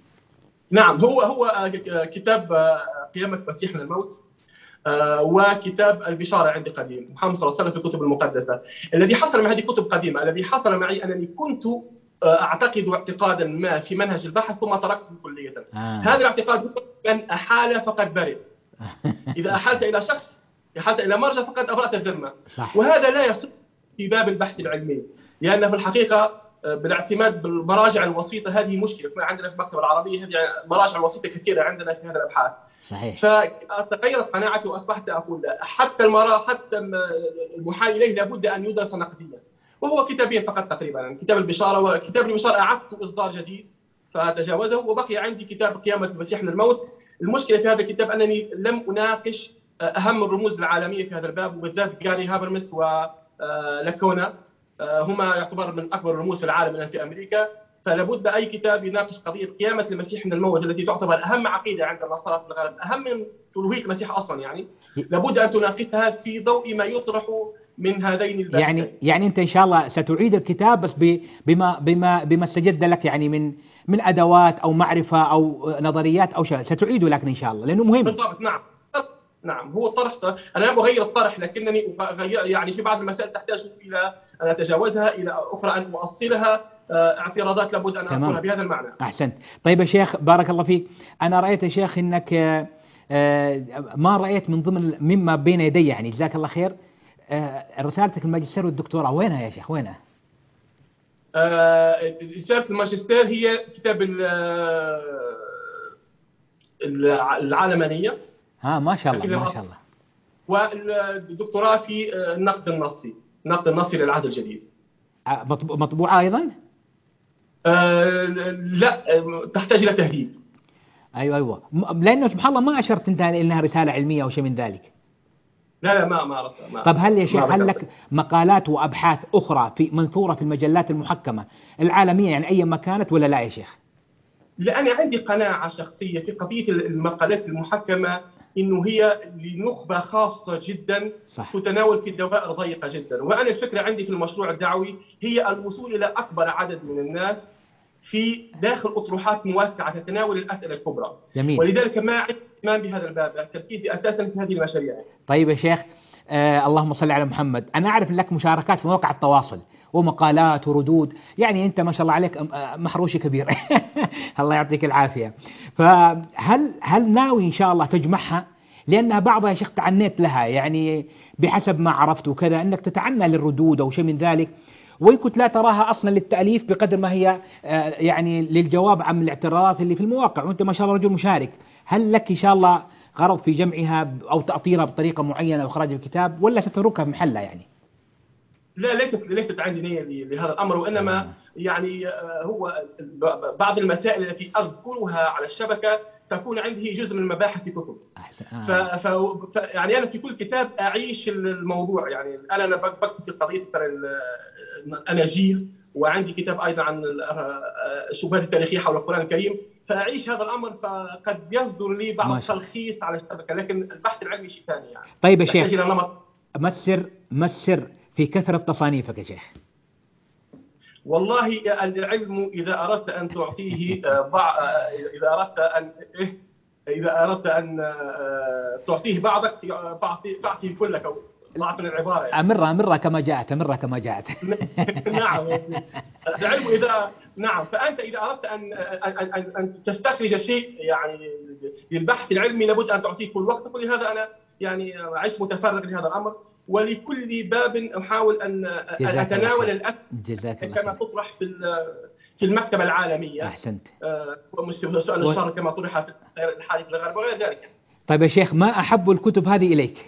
Speaker 4: نعم، هو هو كتاب قيامة مسيح من الموت وكتاب البشارة عندي قديم، محمد صلى الله عليه وسلم في الكتب المقدسة. الذي حصل مع هذه الكتب قديمة، الذي حصل معي أنني كنت أعتقد اعتقادا ما في منهج البحث ثم تركته كلية. آه. هذا الاعتقاد من أحال فقد برئ. إذا أحالت إلى شخص، أحالت إلى مرجع فقد أبرأت الذمة. وهذا لا يصح في باب البحث العلمي، لأن في الحقيقة بالاعتماد بالمراجع الوسيطة. هذه مشكلة عندنا في المكتبة العربية، هذه مراجع وسيطة كثيرة عندنا في هذه الأبحاث.
Speaker 2: صحيح.
Speaker 4: فتغيرت قناعتي وأصبحت أقول حتى المرا حتى المحال إليه لابد أن يدرس نقديا، وهو كتابين فقط تقريبا، كتاب البشارة وكتاب البشارة أعدت إصدار جديد فتجاوزه، وبقي عندي كتاب قيامة المسيح من الموت. المشكلة في هذا الكتاب أنني لم أناقش أهم الرموز العالمية في هذا الباب، وبالذات جاري هابرمس ولاكونا، هما يعتبر من أكبر الرموز في العالم الآن في أمريكا. فلابد أي كتاب يناقش قضية قيامة المسيح من الموت التي تعتبر أهم عقيدة عند النصارى في الغرب، أهم من ألوهية المسيح أصلا، يعني لابد أن تناقشها في ضوء ما يطرح من هذين البابين.
Speaker 3: يعني يعني أنت إن شاء الله ستعيد الكتاب بس بما بما بما استجد لك يعني من من أدوات أو معرفة أو نظريات أو شيء ستعيده، لكن إن شاء الله لأنه مهم.
Speaker 4: بالضبط. نعم نعم هو الطرح، أنا لا أغير الطرح، لكنني يعني في بعض المسائل تحتاج إلى أن أتجاوزها، إلى أخرى أن أؤصلها، اعتراضات لابد أن أقولها بهذا المعنى.
Speaker 3: أحسنت. طيب يا شيخ بارك الله فيك، أنا رأيت يا شيخ أنك ما رأيت من ضمن مما بين يدي يعني جزاك الله خير رسالتك الماجستير والدكتوراه، وينها يا شيخ وينها؟
Speaker 4: رسالة الماجستير هي كتاب العالمانية.
Speaker 3: ها ما شاء الله ما شاء الله.
Speaker 4: والدكتوراه في النقد النصي، النقد النصي للعهد الجديد.
Speaker 3: مطبوعة أيضا؟
Speaker 4: أه لا تحتاج إلى تهذيب.
Speaker 3: أيوة أيوة، لأنه سبحان الله ما أشرت أنت إنها رسالة علمية أو شيء من ذلك.
Speaker 4: لا لا ما ما رسالة.
Speaker 3: طب هل يا شيخ هل لك مقالات وأبحاث أخرى في منثورة في المجلات المحكمة العالمية يعني أي ما كانت ولا لا يا شيخ؟
Speaker 4: لأن عندي قناعة شخصية في قضية المقالات المحكمة إنه هي لنخبة خاصة جدا صح. تتناول في دوائر ضيقة جدا، وأنا الفكرة عندي في المشروع الدعوي هي الوصول إلى أكبر عدد من الناس في داخل أطروحات موسعة تتناول الأسئلة الكبرى.
Speaker 3: جميل.
Speaker 4: ولذلك ما عندي اهتمام بهذا الباب، تركيزي أساسا في هذه المشاريع.
Speaker 3: طيب يا شيخ آه اللهم صل على محمد، أنا أعرف لك مشاركات في مواقع التواصل ومقالات وردود، يعني أنت ما شاء الله عليك محروش كبير الله يعطيك العافية. فهل هل ناوي إن شاء الله تجمعها؟ لأنها بعضها يا شيخ تعنيت لها يعني بحسب ما عرفت وكذا أنك تتعنى للردود أو شيء من ذلك، وإن كنت لا تراها أصلا للتأليف بقدر ما هي يعني للجواب عن الاعتراضات اللي في المواقع، وأنت ما شاء الله رجل مشارك. هل لك إن شاء الله غرض في جمعها أو تأطيرها بطريقة معينة وإخراج الكتاب، ولا ستتركها بمحلها يعني؟
Speaker 4: لا ليست ليست عندي نية لهذا الأمر، وإنما يعني هو بعض المسائل التي أذكرها على الشبكة تكون عندي جزء من مباحث كتب. آه. ف... ف... يعني أنا في كل كتاب أعيش الموضوع، يعني الآن أنا بكتب في قضية الأناجيل، وعندي كتاب أيضا عن الشبهات التاريخية حول القرآن الكريم، فأعيش هذا الأمر، فقد يصدر لي بعض التلخيص على الشبكة، لكن البحث العلمي شيء ثاني يعني.
Speaker 3: طيب يا شيخ ما السر ما السر في كثرة تصانيفك يا شيخ؟
Speaker 4: والله العلم إذا أردت أن تعطيه بعض، إذا أردت أن إذا أردت أن تعطيه بعضك فأعطيه كلك، أو أعطني العبارة يعني.
Speaker 3: أمرها أمرها كما جاءت أمرها كما جاءت
Speaker 4: نعم العلم إذا نعم فأنت إذا أردت أن أن أن تستخرج شيء يعني للبحث العلمي لابد أن تعطيه كل وقتك، ولهذا أنا يعني عشت متفرغ لهذا الأمر، ولكل باب أحاول أن أتناول الأسئلة كما تطرح في في المكتبة العالمية.
Speaker 3: أحسنت.
Speaker 4: سؤال الشر كما طرح في الحادث الغرب وغير ذلك.
Speaker 3: طيب يا شيخ ما أحب الكتب هذه إليك؟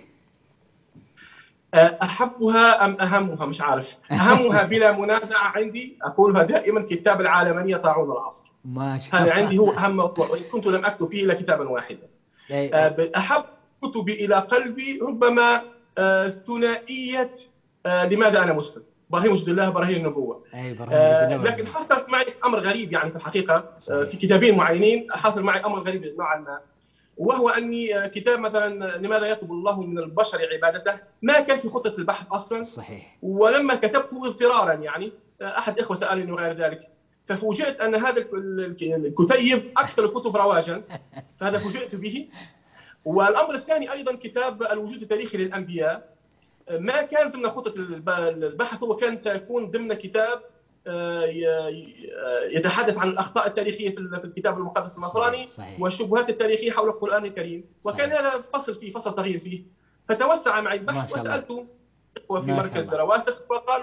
Speaker 4: أحبها أم أهمها مش عارف. أهمها بلا منازع عندي أقولها دائما كتاب العالمانية طاعون العصر.
Speaker 3: ما شاء الله.
Speaker 4: هذا عندي هو أهم موضوع، وإن كنت لم أكتب فيه إلا كتابا واحدا. أحب كتبي إلى قلبي ربما ثنائية لماذا أنا مسلم، براهين وجود الله براهين النبوة. آه لكن حصلت معي أمر غريب يعني في الحقيقة آه في كتابين معينين حصل معي أمر غريب نوعا ما، وهو أني كتاب مثلا لماذا يطلب الله من البشر عبادته ما كان في خطة البحث أصلا.
Speaker 3: صحيح.
Speaker 4: ولما كتبته اضطرارا يعني أحد إخوة سألني وغير ذلك، ففوجئت أن هذا الكتيب أكثر الكتب رواجا، فهذا فوجئت به. والأمر الثاني أيضا كتاب الوجود التاريخي للأنبياء ما كان ضمن خطة البحث، هو كان سيكون ضمن كتاب يتحدث عن الأخطاء التاريخية في الكتاب المقدس النصراني والشبهات التاريخية حول القرآن الكريم، وكان هذا فصل فيه فصل صغير فيه، فتوسع معي البحث وسألت وفي مركز رواسخ فقالوا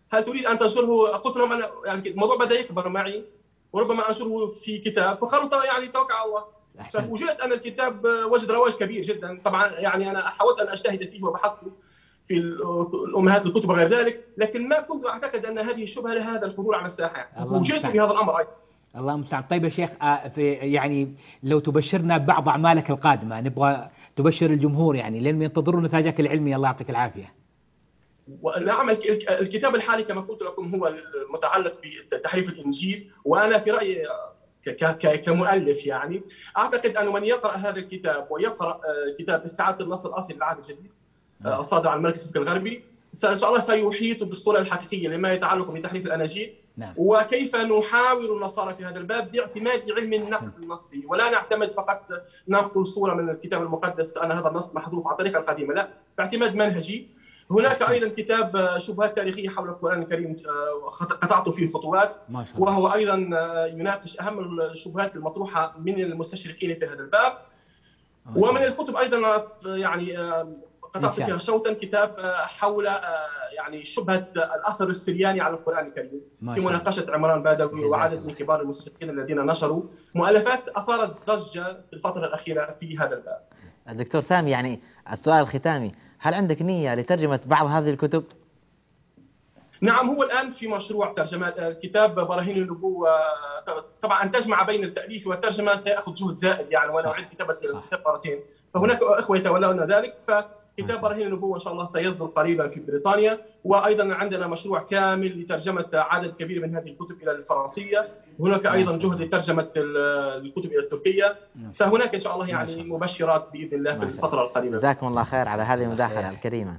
Speaker 4: هل تريد أن تنشره؟ قلت لهم أنا يعني الموضوع بدأ يكبر معي وربما أنشره في كتاب، فقالوا يعني توكل على الله. فوجدت أن الكتاب وجد رواج كبير جدا. طبعا يعني أنا حاولت أن أجتهد فيه وبحثت في الأمهات الكتب وغير ذلك، لكن ما كنت أعتقد أن هذه الشبهة لهذا الحضور على الساحة. وجدت بهذا الأمر أيضا.
Speaker 3: الله المستعان. طيب يا شيخ، في يعني لو تبشرنا بعض أعمالك القادمة، نبغى تبشر الجمهور يعني لأن ينتظرون نتاجك العلمي. الله يعطيك العافية.
Speaker 4: نعم، الكتاب الحالي كما قلت لكم هو متعلق بتحريف الإنجيل، وأنا في رأيي كمؤلف يعني أعتقد أن من يقرأ هذا الكتاب ويقرأ كتاب استعادة النص الأصلي للعهد الجديد الصادر عن المركز الفكري الغربي إن شاء الله سيحيط بالصورة الحقيقية لما يتعلق بتحريف الأناجيل. نعم. وكيف نحاول النصارى في هذا الباب باعتماد علم النقد النصي، ولا نعتمد فقط ننقل صورة من الكتاب المقدس أن هذا النص محذوف على الطريقة القديمة، لا، باعتماد منهجي. هناك أيضا كتاب شبهات تاريخية حول القرآن الكريم قطعت فيه خطوات، وهو أيضا يناقش أهم الشبهات المطروحة من المستشرقين في هذا الباب. ومن الكتب أيضا يعني قطعت فيها شوطا كتاب حول يعني شبهة الأثر السرياني على القرآن الكريم في مناقشة عمران بادوي وعدد من كبار المستشرقين الذين نشروا مؤلفات أثارت ضجة في الفترة الأخيرة في هذا الباب.
Speaker 2: الدكتور سامي، يعني السؤال الختامي، هل عندك نية لترجمة بعض هذه الكتب؟
Speaker 4: نعم، هو الآن في مشروع ترجمة كتاب براهين النبوة. طبعا أن تجمع بين التأليف والترجمة سيأخذ جهد زائد يعني، وأنا أعيد كتابة الكتاب مرتين، فهناك أخوة يتولون ذلك. فكتاب براهين النبوة إن شاء الله سيصدر قريبا في بريطانيا، وأيضا عندنا مشروع كامل لترجمة عدد كبير من هذه الكتب إلى الفرنسية. هناك أيضا جهد لترجمة الكتب إلى التركية. فهناك إن شاء الله يعني مبشرات بإذن الله في الفترة القريبة.
Speaker 2: جزاكم الله خير على هذه المداخلة الكريمة.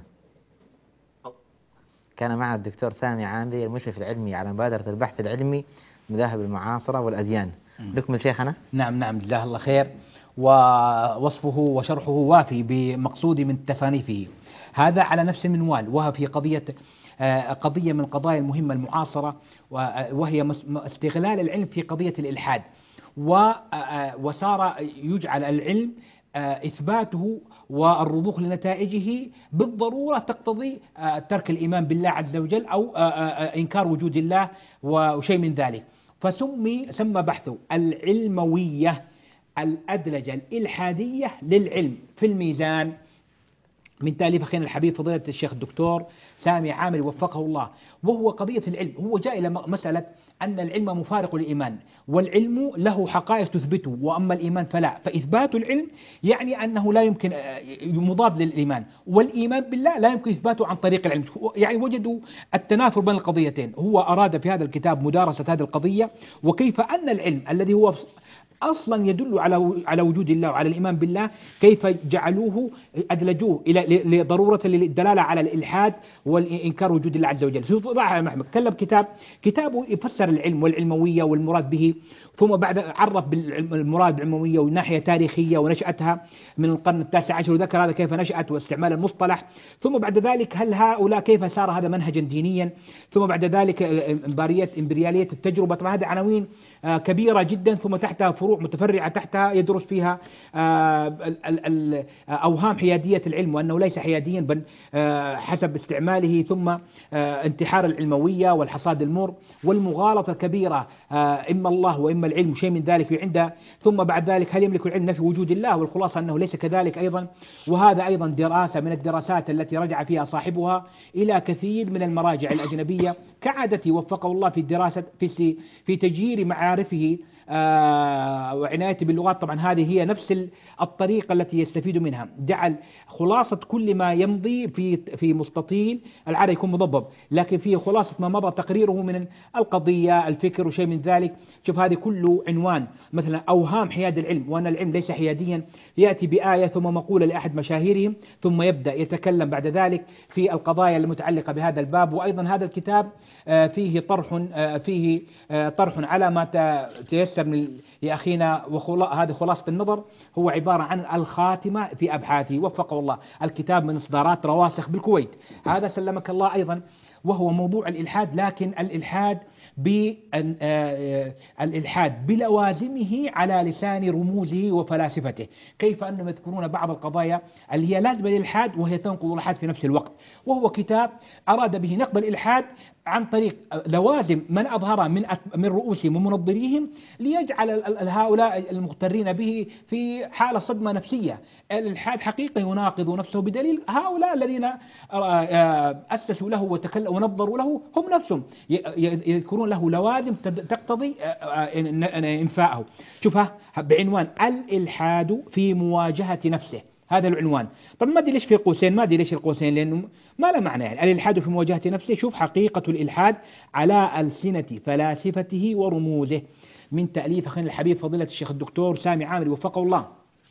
Speaker 2: كان معنا الدكتور سامي عامري المشرف العلمي على مبادرة البحث العلمي المذاهب المعاصرة والأديان. نكمل شيخنا.
Speaker 3: نعم نعم، جزاه الله خير. ووصفه وشرحه وافي بمقصود من تصانيفه، هذا على نفس المنوال، وهو في قضية قضية من القضايا المهمة المعاصرة، وهي استغلال العلم في قضية الإلحاد. وصار يجعل العلم إثباته والرضوخ لنتائجه بالضرورة تقتضي ترك الإيمان بالله عز وجل أو إنكار وجود الله وشيء من ذلك. فسمي سمى بحثه العلموية الأدلجة الإلحادية للعلم في الميزان، من تأليف أخينا الحبيب فضيلة الشيخ الدكتور سامي عامري وفقه الله. وهو قضية العلم، هو جاء إلى مسألة أن العلم مفارق للإيمان، والعلم له حقائق تثبته، وأما الإيمان فلا. فإثبات العلم يعني أنه لا يمكن مضاد للإيمان، والإيمان بالله لا يمكن إثباته عن طريق العلم. يعني وجدوا التنافر بين القضيتين. هو أراد في هذا الكتاب مدارسة هذه القضية، وكيف أن العلم الذي هو أصلا يدل على على وجود الله وعلى الإيمان بالله كيف جعلوه أدلجوه إلى لضرورة الدلالة على الإلحاد والإنكار وجود الله عز وجل. شوف راح محمد كلم كتاب كتابه يفسر العلم والعلموية والمراد به، ثم بعد عرف بالمراد بالعلموية والناحية تاريخية ونشأتها من القرن التاسع عشر، وذكر هذا كيف نشأت واستعمال المصطلح. ثم بعد ذلك هل هؤلاء كيف صار هذا منهجا دينيا. ثم بعد ذلك إمبريالية التجربة. طبعا هذه عناوين كبيرة جدا، ثم تحتها فروع متفرعة تحتها يدرس فيها أوهام حيادية العلم وأنه ليس حياديا بل حسب استعماله، ثم انتحار العلموية والحصاد المر والمغالطة الكبيرة، إما الله وإما العلم شيء من ذلك عنده. ثم بعد ذلك هل يملك العلم نفي وجود الله، والخلاصة أنه ليس كذلك أيضا. وهذا أيضا دراسة من الدراسات التي رجع فيها صاحبها إلى كثير من المراجع الأجنبية كعادته وفقه الله في الدراسة في في تجير معارفه آه وعنايته باللغات. طبعا هذه هي نفس الطريقة التي يستفيد منها. جعل خلاصة كل ما يمضي في في مستطيل العربي يكون مضبب، لكن فيه خلاصة ما مضى تقريره من القضية الفكر وشيء من ذلك. شوف هذه كله عنوان مثلا أوهام حياد العلم، وأن العلم ليس حياديا. يأتي بآية ثم مقولة لأحد مشاهيرهم، ثم يبدأ يتكلم بعد ذلك في القضايا المتعلقة بهذا الباب. وأيضا هذا الكتاب فيه طرح فيه طرح على ما تيسر من لأخينا، وهذه خلاصة النظر. هو عبارة عن الخاتمة في أبحاثه وفقه الله. الكتاب من إصدارات رواسخ بالكويت. هذا سلمك الله أيضا. وهو موضوع الإلحاد، لكن الإلحاد بالإلحاد بلوازمه على لسان رموزه وفلاسفته، كيف أنهم يذكرون بعض القضايا اللي هي لازمة للإلحاد وهي تنقض الإلحاد في نفس الوقت. وهو كتاب أراد به نقد الإلحاد عن طريق لوازم من أظهر من من رؤوسهم ومنظريهم، ليجعل هؤلاء المغترين به في حالة صدمة نفسية. الإلحاد حقيقة يناقض نفسه بدليل هؤلاء الذين أسسوا له وتكلموا ونظروا له هم نفسهم يذكرون له لوازم تقتضي إنفاءه. شوفها بعنوان الإلحاد في مواجهة نفسه، هذا العنوان. طب ما ادري ليش في قوسين، ما ادري ليش القوسين، لانه ما له معنى يعني. الالحاد في مواجهه نفسه، شوف حقيقه الالحاد على السنه فلاسفته ورموزه، من تاليف اخينا الحبيب فضيله الشيخ الدكتور سامي عامري وفقه الله.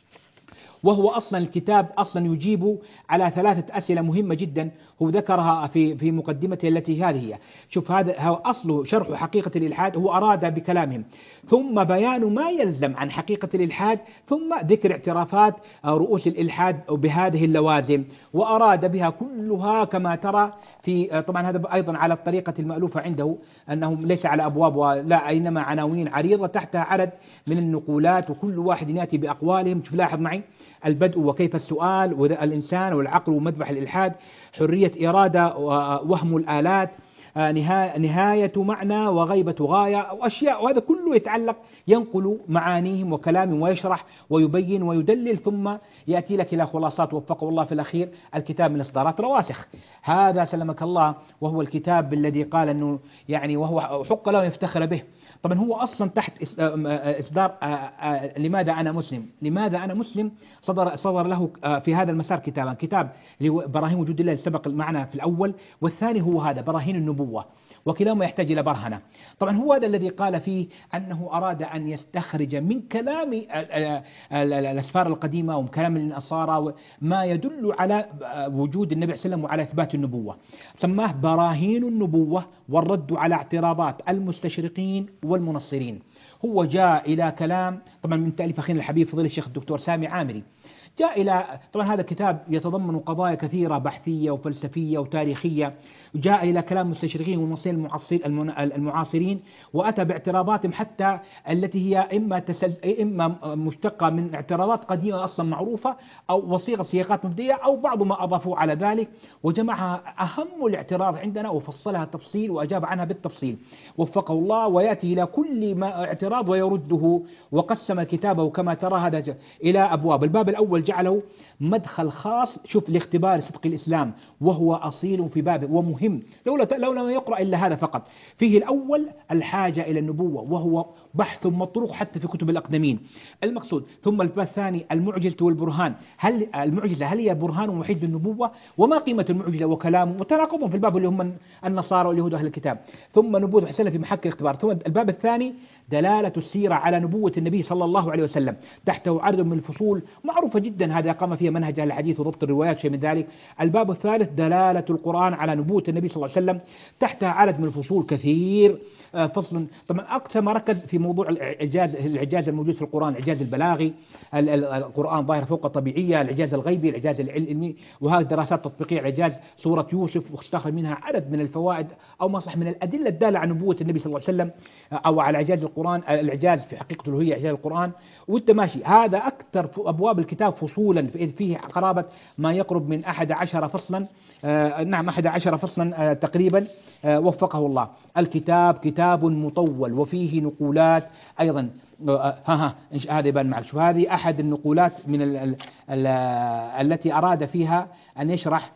Speaker 3: وهو أصلا الكتاب أصلا يجيب على ثلاثة أسئلة مهمة جدا هو ذكرها في في مقدمته التي هذه هي. شوف هذا هو أصله شرح حقيقة الإلحاد، هو أراد بكلامهم ثم بيان ما يلزم عن حقيقة الإلحاد، ثم ذكر اعترافات رؤوس الإلحاد بهذه اللوازم، وأراد بها كلها كما ترى في، طبعا هذا أيضا على الطريقة المألوفة عنده، أنه ليس على أبواب لا، إنما عناوين عريضة تحتها عدد من النقولات، وكل واحد يأتي بأقوالهم. شوف لاحظ معي: البدء وكيف السؤال، والإنسان والعقل ومذبح الإلحاد، حرية إرادة وهم الآلات، نهاية معنى وغيبة غاية، وأشياء، وهذا كله يتعلق ينقل معانيهم وكلامهم ويشرح ويبين ويدلل، ثم يأتي لك إلى خلاصات وفقه الله في الأخير الكتاب من إصدارات رواسخ. هذا سلمك الله وهو الكتاب الذي قال أنه يعني وهو حق له يفتخر به. طبعا هو أصلا تحت إصدار لماذا أنا مسلم، لماذا أنا مسلم صدر صدر له في هذا المسار كتابا، كتاب براهين وجود الله سبق معنا في الأول، والثاني هو هذا براهين النبوة، وكلاهما يحتاج إلى برهنة. طبعا هو هذا الذي قال فيه أنه أراد أن يستخرج من كلام الأسفار القديمة ومن كلام النصارى ما يدل على وجود النبي صلى الله عليه وسلم وعلى إثبات النبوة، سماه براهين النبوة والرد على اعتراضات المستشرقين والمنصرين. هو جاء إلى كلام طبعا من تأليف أخينا الحبيب فضيلة الشيخ الدكتور سامي عامري، جاء إلى طبعا هذا الكتاب يتضمن قضايا كثيرة بحثية وفلسفية وتاريخية، جاء إلى كلام المستشرقين والمنصرين المعاصرين، وأتى باعتراضاتهم حتى التي هي إما تسل... إما مشتقة من اعتراضات قديمة أصلا معروفة، أو وصيغة سياقات مبدئية، أو بعض ما أضافوا على ذلك، وجمعها أهم الاعتراض عندنا وفصلها تفصيل وأجاب عنها بالتفصيل وفقه الله، ويأتي إلى كل ما اعتراض ويرده، وقسم كتابه كما ترى هذا إلى أبواب. الباب الأول جعله مدخل خاص، شوف لاختبار صدق الإسلام، وهو أصيل في بابه ومهم، لولا لولا ما يقرأ إلا هذا فقط. فيه الأول الحاجة إلى النبوة، وهو بحث مطروح حتى في كتب الأقدمين المقصود. ثم الباب الثاني المعجزة والبرهان، هل المعجزة هل هي برهان وحيد بالنبوة، وما قيمة المعجزة وكلامه وتناقضهم في الباب اللي هم النصارى واليهود أهل الكتاب. ثم نبوة حسنة في محك الاختبار. ثم الباب الثاني دلالة السيرة على نبوة النبي صلى الله عليه وسلم، تحته عدد من الفصول معروفة جدا، هذا قام فيها منهج أهل الحديث وضبط الروايات شيء من ذلك. الباب الثالث دلالة القرآن على نبوة النبي صلى الله عليه وسلم، تحتها عدد من الفصول كثير فصل. طبعا أكثر ما ركز في موضوع الإعجاز، الإعجاز الموجود في القرآن، الإعجاز البلاغي، القرآن ظاهر فوق الطبيعية، الإعجاز الغيبي، الإعجاز العلمي، وهذه دراسات تطبيقية، إعجاز سورة يوسف، واستخرج منها عدد من الفوائد أو ما صح من الأدلة الدالة على نبوة النبي صلى الله عليه وسلم، أو على إعجاز القرآن، الإعجاز في حقيقة الألوهية، إعجاز القرآن، وأنت ماشي. هذا أكثر أبواب الكتاب فصولا، فيه قرابة ما يقرب من أحد عشر فصلا، آه نعم أحد عشر فصلا آه تقريبا، آه وفقه الله. الكتاب كتاب مطول وفيه نقولات أيضا، آه ها ها هذا يبان معك. شوف هذه أحد النقولات من ال ال ال التي أراد فيها أن يشرح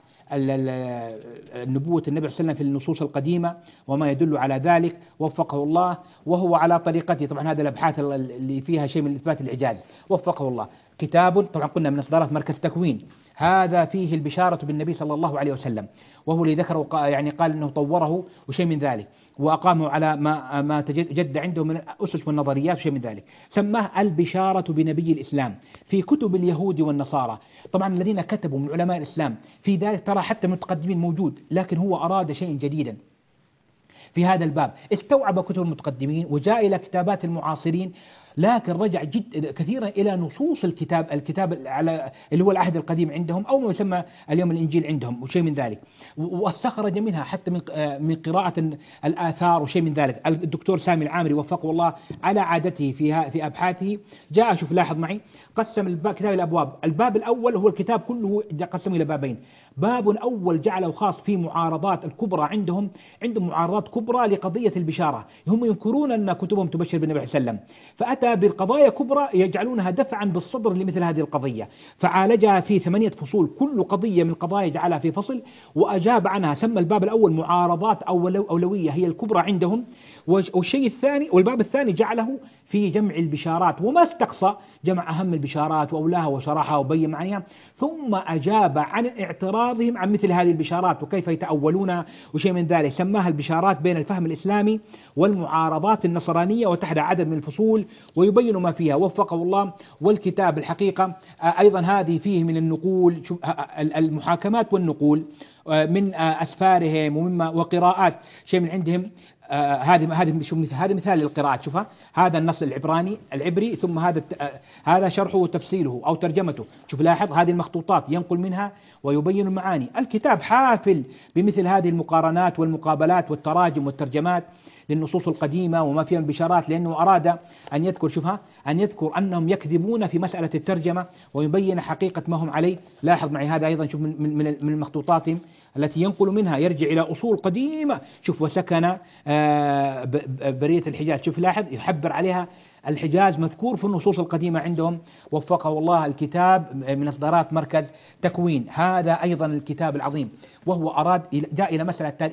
Speaker 3: النبوة النبي صلى الله عليه وسلم في النصوص القديمة وما يدل على ذلك وفقه الله، وهو على طريقته. طبعا هذا الأبحاث اللي فيها شيء من إثبات الإعجاز وفقه الله. كتاب طبعا قلنا من إصدارات مركز تكوين، هذا فيه البشارة بالنبي صلى الله عليه وسلم، وهو اللي ذكره يعني قال أنه طوره وشيء من ذلك، وأقامه على ما ما جد عنده من الأسس والنظريات وشيء من ذلك. سماه البشارة بنبي الإسلام في كتب اليهود والنصارى. طبعا الذين كتبوا من علماء الإسلام في ذلك ترى حتى متقدمين موجود، لكن هو أراد شيء جديدا في هذا الباب، استوعب كتب المتقدمين وجاء إلى كتابات المعاصرين، لكن رجع جد كثيرا إلى نصوص الكتاب الكتاب على اللي هو العهد القديم عندهم أو ما يسمى اليوم الإنجيل عندهم وشيء من ذلك، واستخرج منها حتى من من قراءة الآثار وشيء من ذلك. الدكتور سامي العامري وفقه الله على عادته في في أبحاثه جاء، شوف لاحظ معي، قسم الكتاب إلى أبواب. الباب الأول هو الكتاب كله قسمه إلى بابين. باب أول جعله خاص في معارضات الكبرى عندهم، عندهم معارضات كبرى لقضية البشارة، هم ينكرون أن كتبهم تبشر بالنبي صلى الله عليه وسلم، فأتى بالقضايا كبرى يجعلونها دفعا بالصدر لمثل هذه القضية، فعالجها في ثمانية فصول، كل قضية من القضايا جعلها في فصل وأجاب عنها. سمى الباب الأول معارضات أولوية هي الكبرى عندهم، والشيء الثاني والباب الثاني جعله في جمع البشارات، وما استقصى جمع أهم البشارات وأولاها وشرحها وبين معانيها، ثم أجاب عن اعتراضهم عن مثل هذه البشارات وكيف يتأولون وشيء من ذلك. سماها البشارات بين الفهم الإسلامي والمعارضات النصرانية، وتحت عدد من الفصول ويبين ما فيها وفقه الله. والكتاب الحقيقة أيضا هذه فيه من النقول، المحاكمات والنقول من أسفارهم ومما وقراءات شيء من عندهم. هذه هذه شوف هذا مثال للقراءات، شوفها، هذا النص العبراني العبري، ثم هذا هذا شرحه وتفسيره أو ترجمته. شوف لاحظ هذه المخطوطات ينقل منها ويبين المعاني. الكتاب حافل بمثل هذه المقارنات والمقابلات والتراجم والترجمات للنصوص القديمة وما فيها من بشارات، لأنه أراد أن يذكر، شوفها، أن يذكر أنهم يكذبون في مسألة الترجمة ويبين حقيقة ما هم عليه. لاحظ معي هذا أيضا، شوف من من من مخطوطاتهم التي ينقل منها يرجع إلى أصول قديمة. شوف، وسكن برية الحجاز، شوف لاحظ يحبر عليها الحجاز مذكور في النصوص القديمة عندهم وفقه الله. الكتاب من إصدارات مركز تكوين، هذا أيضا الكتاب العظيم، وهو أراد جاء إلى مسألة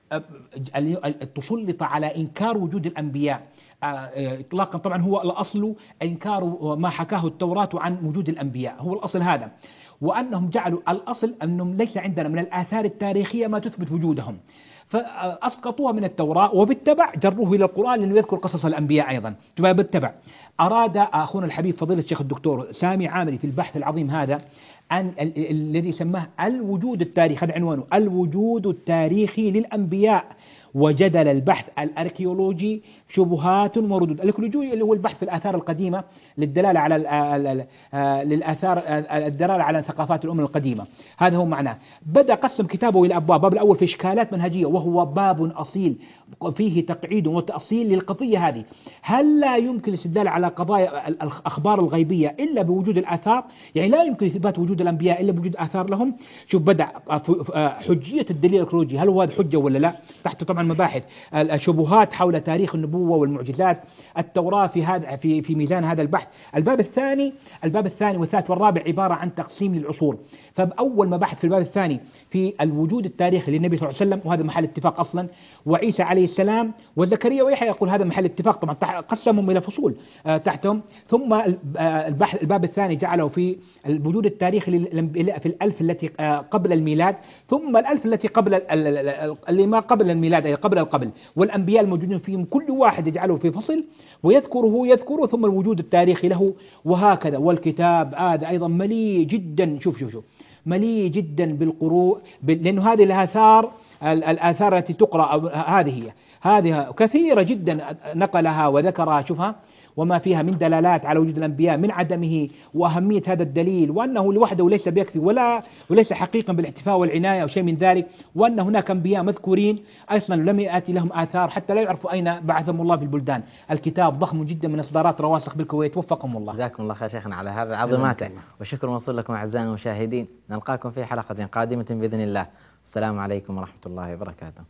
Speaker 3: تسلط على إنكار وجود الأنبياء إطلاقا. طبعا هو الأصل إنكار ما حكاه التوراة عن وجود الأنبياء، هو الأصل هذا، وأنهم جعلوا الأصل أنهم ليس عندنا من الآثار التاريخية ما تثبت وجودهم، فأسقطوها من التوراة وبالتبع جروه إلى القرآن لأنه يذكر قصص الأنبياء أيضا. بالتبع أراد أخونا الحبيب فضيلة الشيخ الدكتور سامي عامري في البحث العظيم هذا عن الذي سماه الوجود التاريخي، هذا عنوانه، الوجود التاريخي للأنبياء وجدل البحث الأركيولوجي شبهات وردود. الأركيولوجي اللي هو البحث في الآثار القديمة للدلالة على للآثار الدلالة على ثقافات الأمم القديمة، هذا هو معناه. بدأ قسم كتابه إلى أبواب. باب الأول في إشكالات منهجية، وهو باب أصيل فيه تقعيد وتأصيل للقضية هذه. هل لا يمكن الاستدلال على قضايا الأخبار الغيبية إلا بوجود الآثار؟ يعني لا يمكن إثبات وجود الأنبياء إلا بوجود آثار لهم. شوف، بدأ حجية الدليل الأركيولوجي، هل هو هذا حجة ولا لا؟ تحت طبعا مباحث الشبهات حول تاريخ النبوة والمعجزات، التوراة في هذا في في ميزان هذا البحث. الباب الثاني الباب الثاني والثالث والرابع عبارة عن تقسيم للعصور. فأول ما بحث في الباب الثاني في الوجود التاريخي للنبي صلى الله عليه وسلم، وهذا محل اتفاق أصلا، وعيسى عليه السلام وزكريا ويحيى، يقول هذا محل اتفاق طبعا، قسمهم إلى فصول تحتهم. ثم البحث الباب الثاني جعله في الوجود التاريخي في الألف التي قبل الميلاد، ثم الألف التي قبل اللي ما قبل الميلاد أي قبل القبل، والأنبياء الموجودين فيهم كل واحد يجعله في فصل ويذكره يذكره ثم الوجود التاريخي له، وهكذا. والكتاب هذا أيضا مليء جدا، شوف شوف شوف مليء جدا بالقروء، لأنه هذه الآثار الآثار التي تقرأ هذه هي هذه كثيرة جدا نقلها وذكرها، شوفها، وما فيها من دلالات على وجود الأنبياء من عدمه وأهمية هذا الدليل، وأنه لوحده ليس بيكفي ولا وليس حقيقا بالاحتفاء والعناية أو شيء من ذلك، وأن هناك أنبياء مذكورين أصلا لم يأتي لهم آثار حتى لا يعرفوا أين بعثهم الله في البلدان. الكتاب ضخم جدا من إصدارات رواسخ بالكويت، وفقهم الله.
Speaker 2: جزاكم الله خير شيخنا على هذا عظماته، وشكر موصول لكم أعزائنا المشاهدين. نلقاكم في حلقة قادمة بإذن الله. السلام عليكم ورحمة الله وبركاته.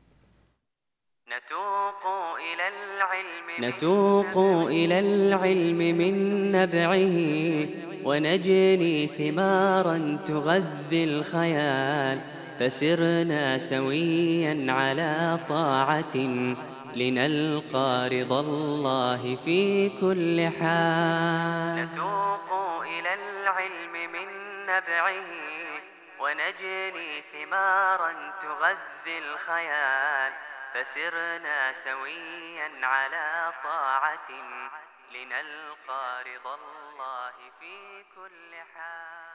Speaker 1: نتوق إلى العلم نتوق إلى العلم من نبعه، ونجني ثمارا تغذي الخيال، فسرنا سويا على طاعة لنلقى رضا الله في كل حال. نتوق إلى العلم من نبعه، ونجني ثمارا تغذي الخيال، فسرنا سويا على طاعة لنلقى رضا الله في كل حال.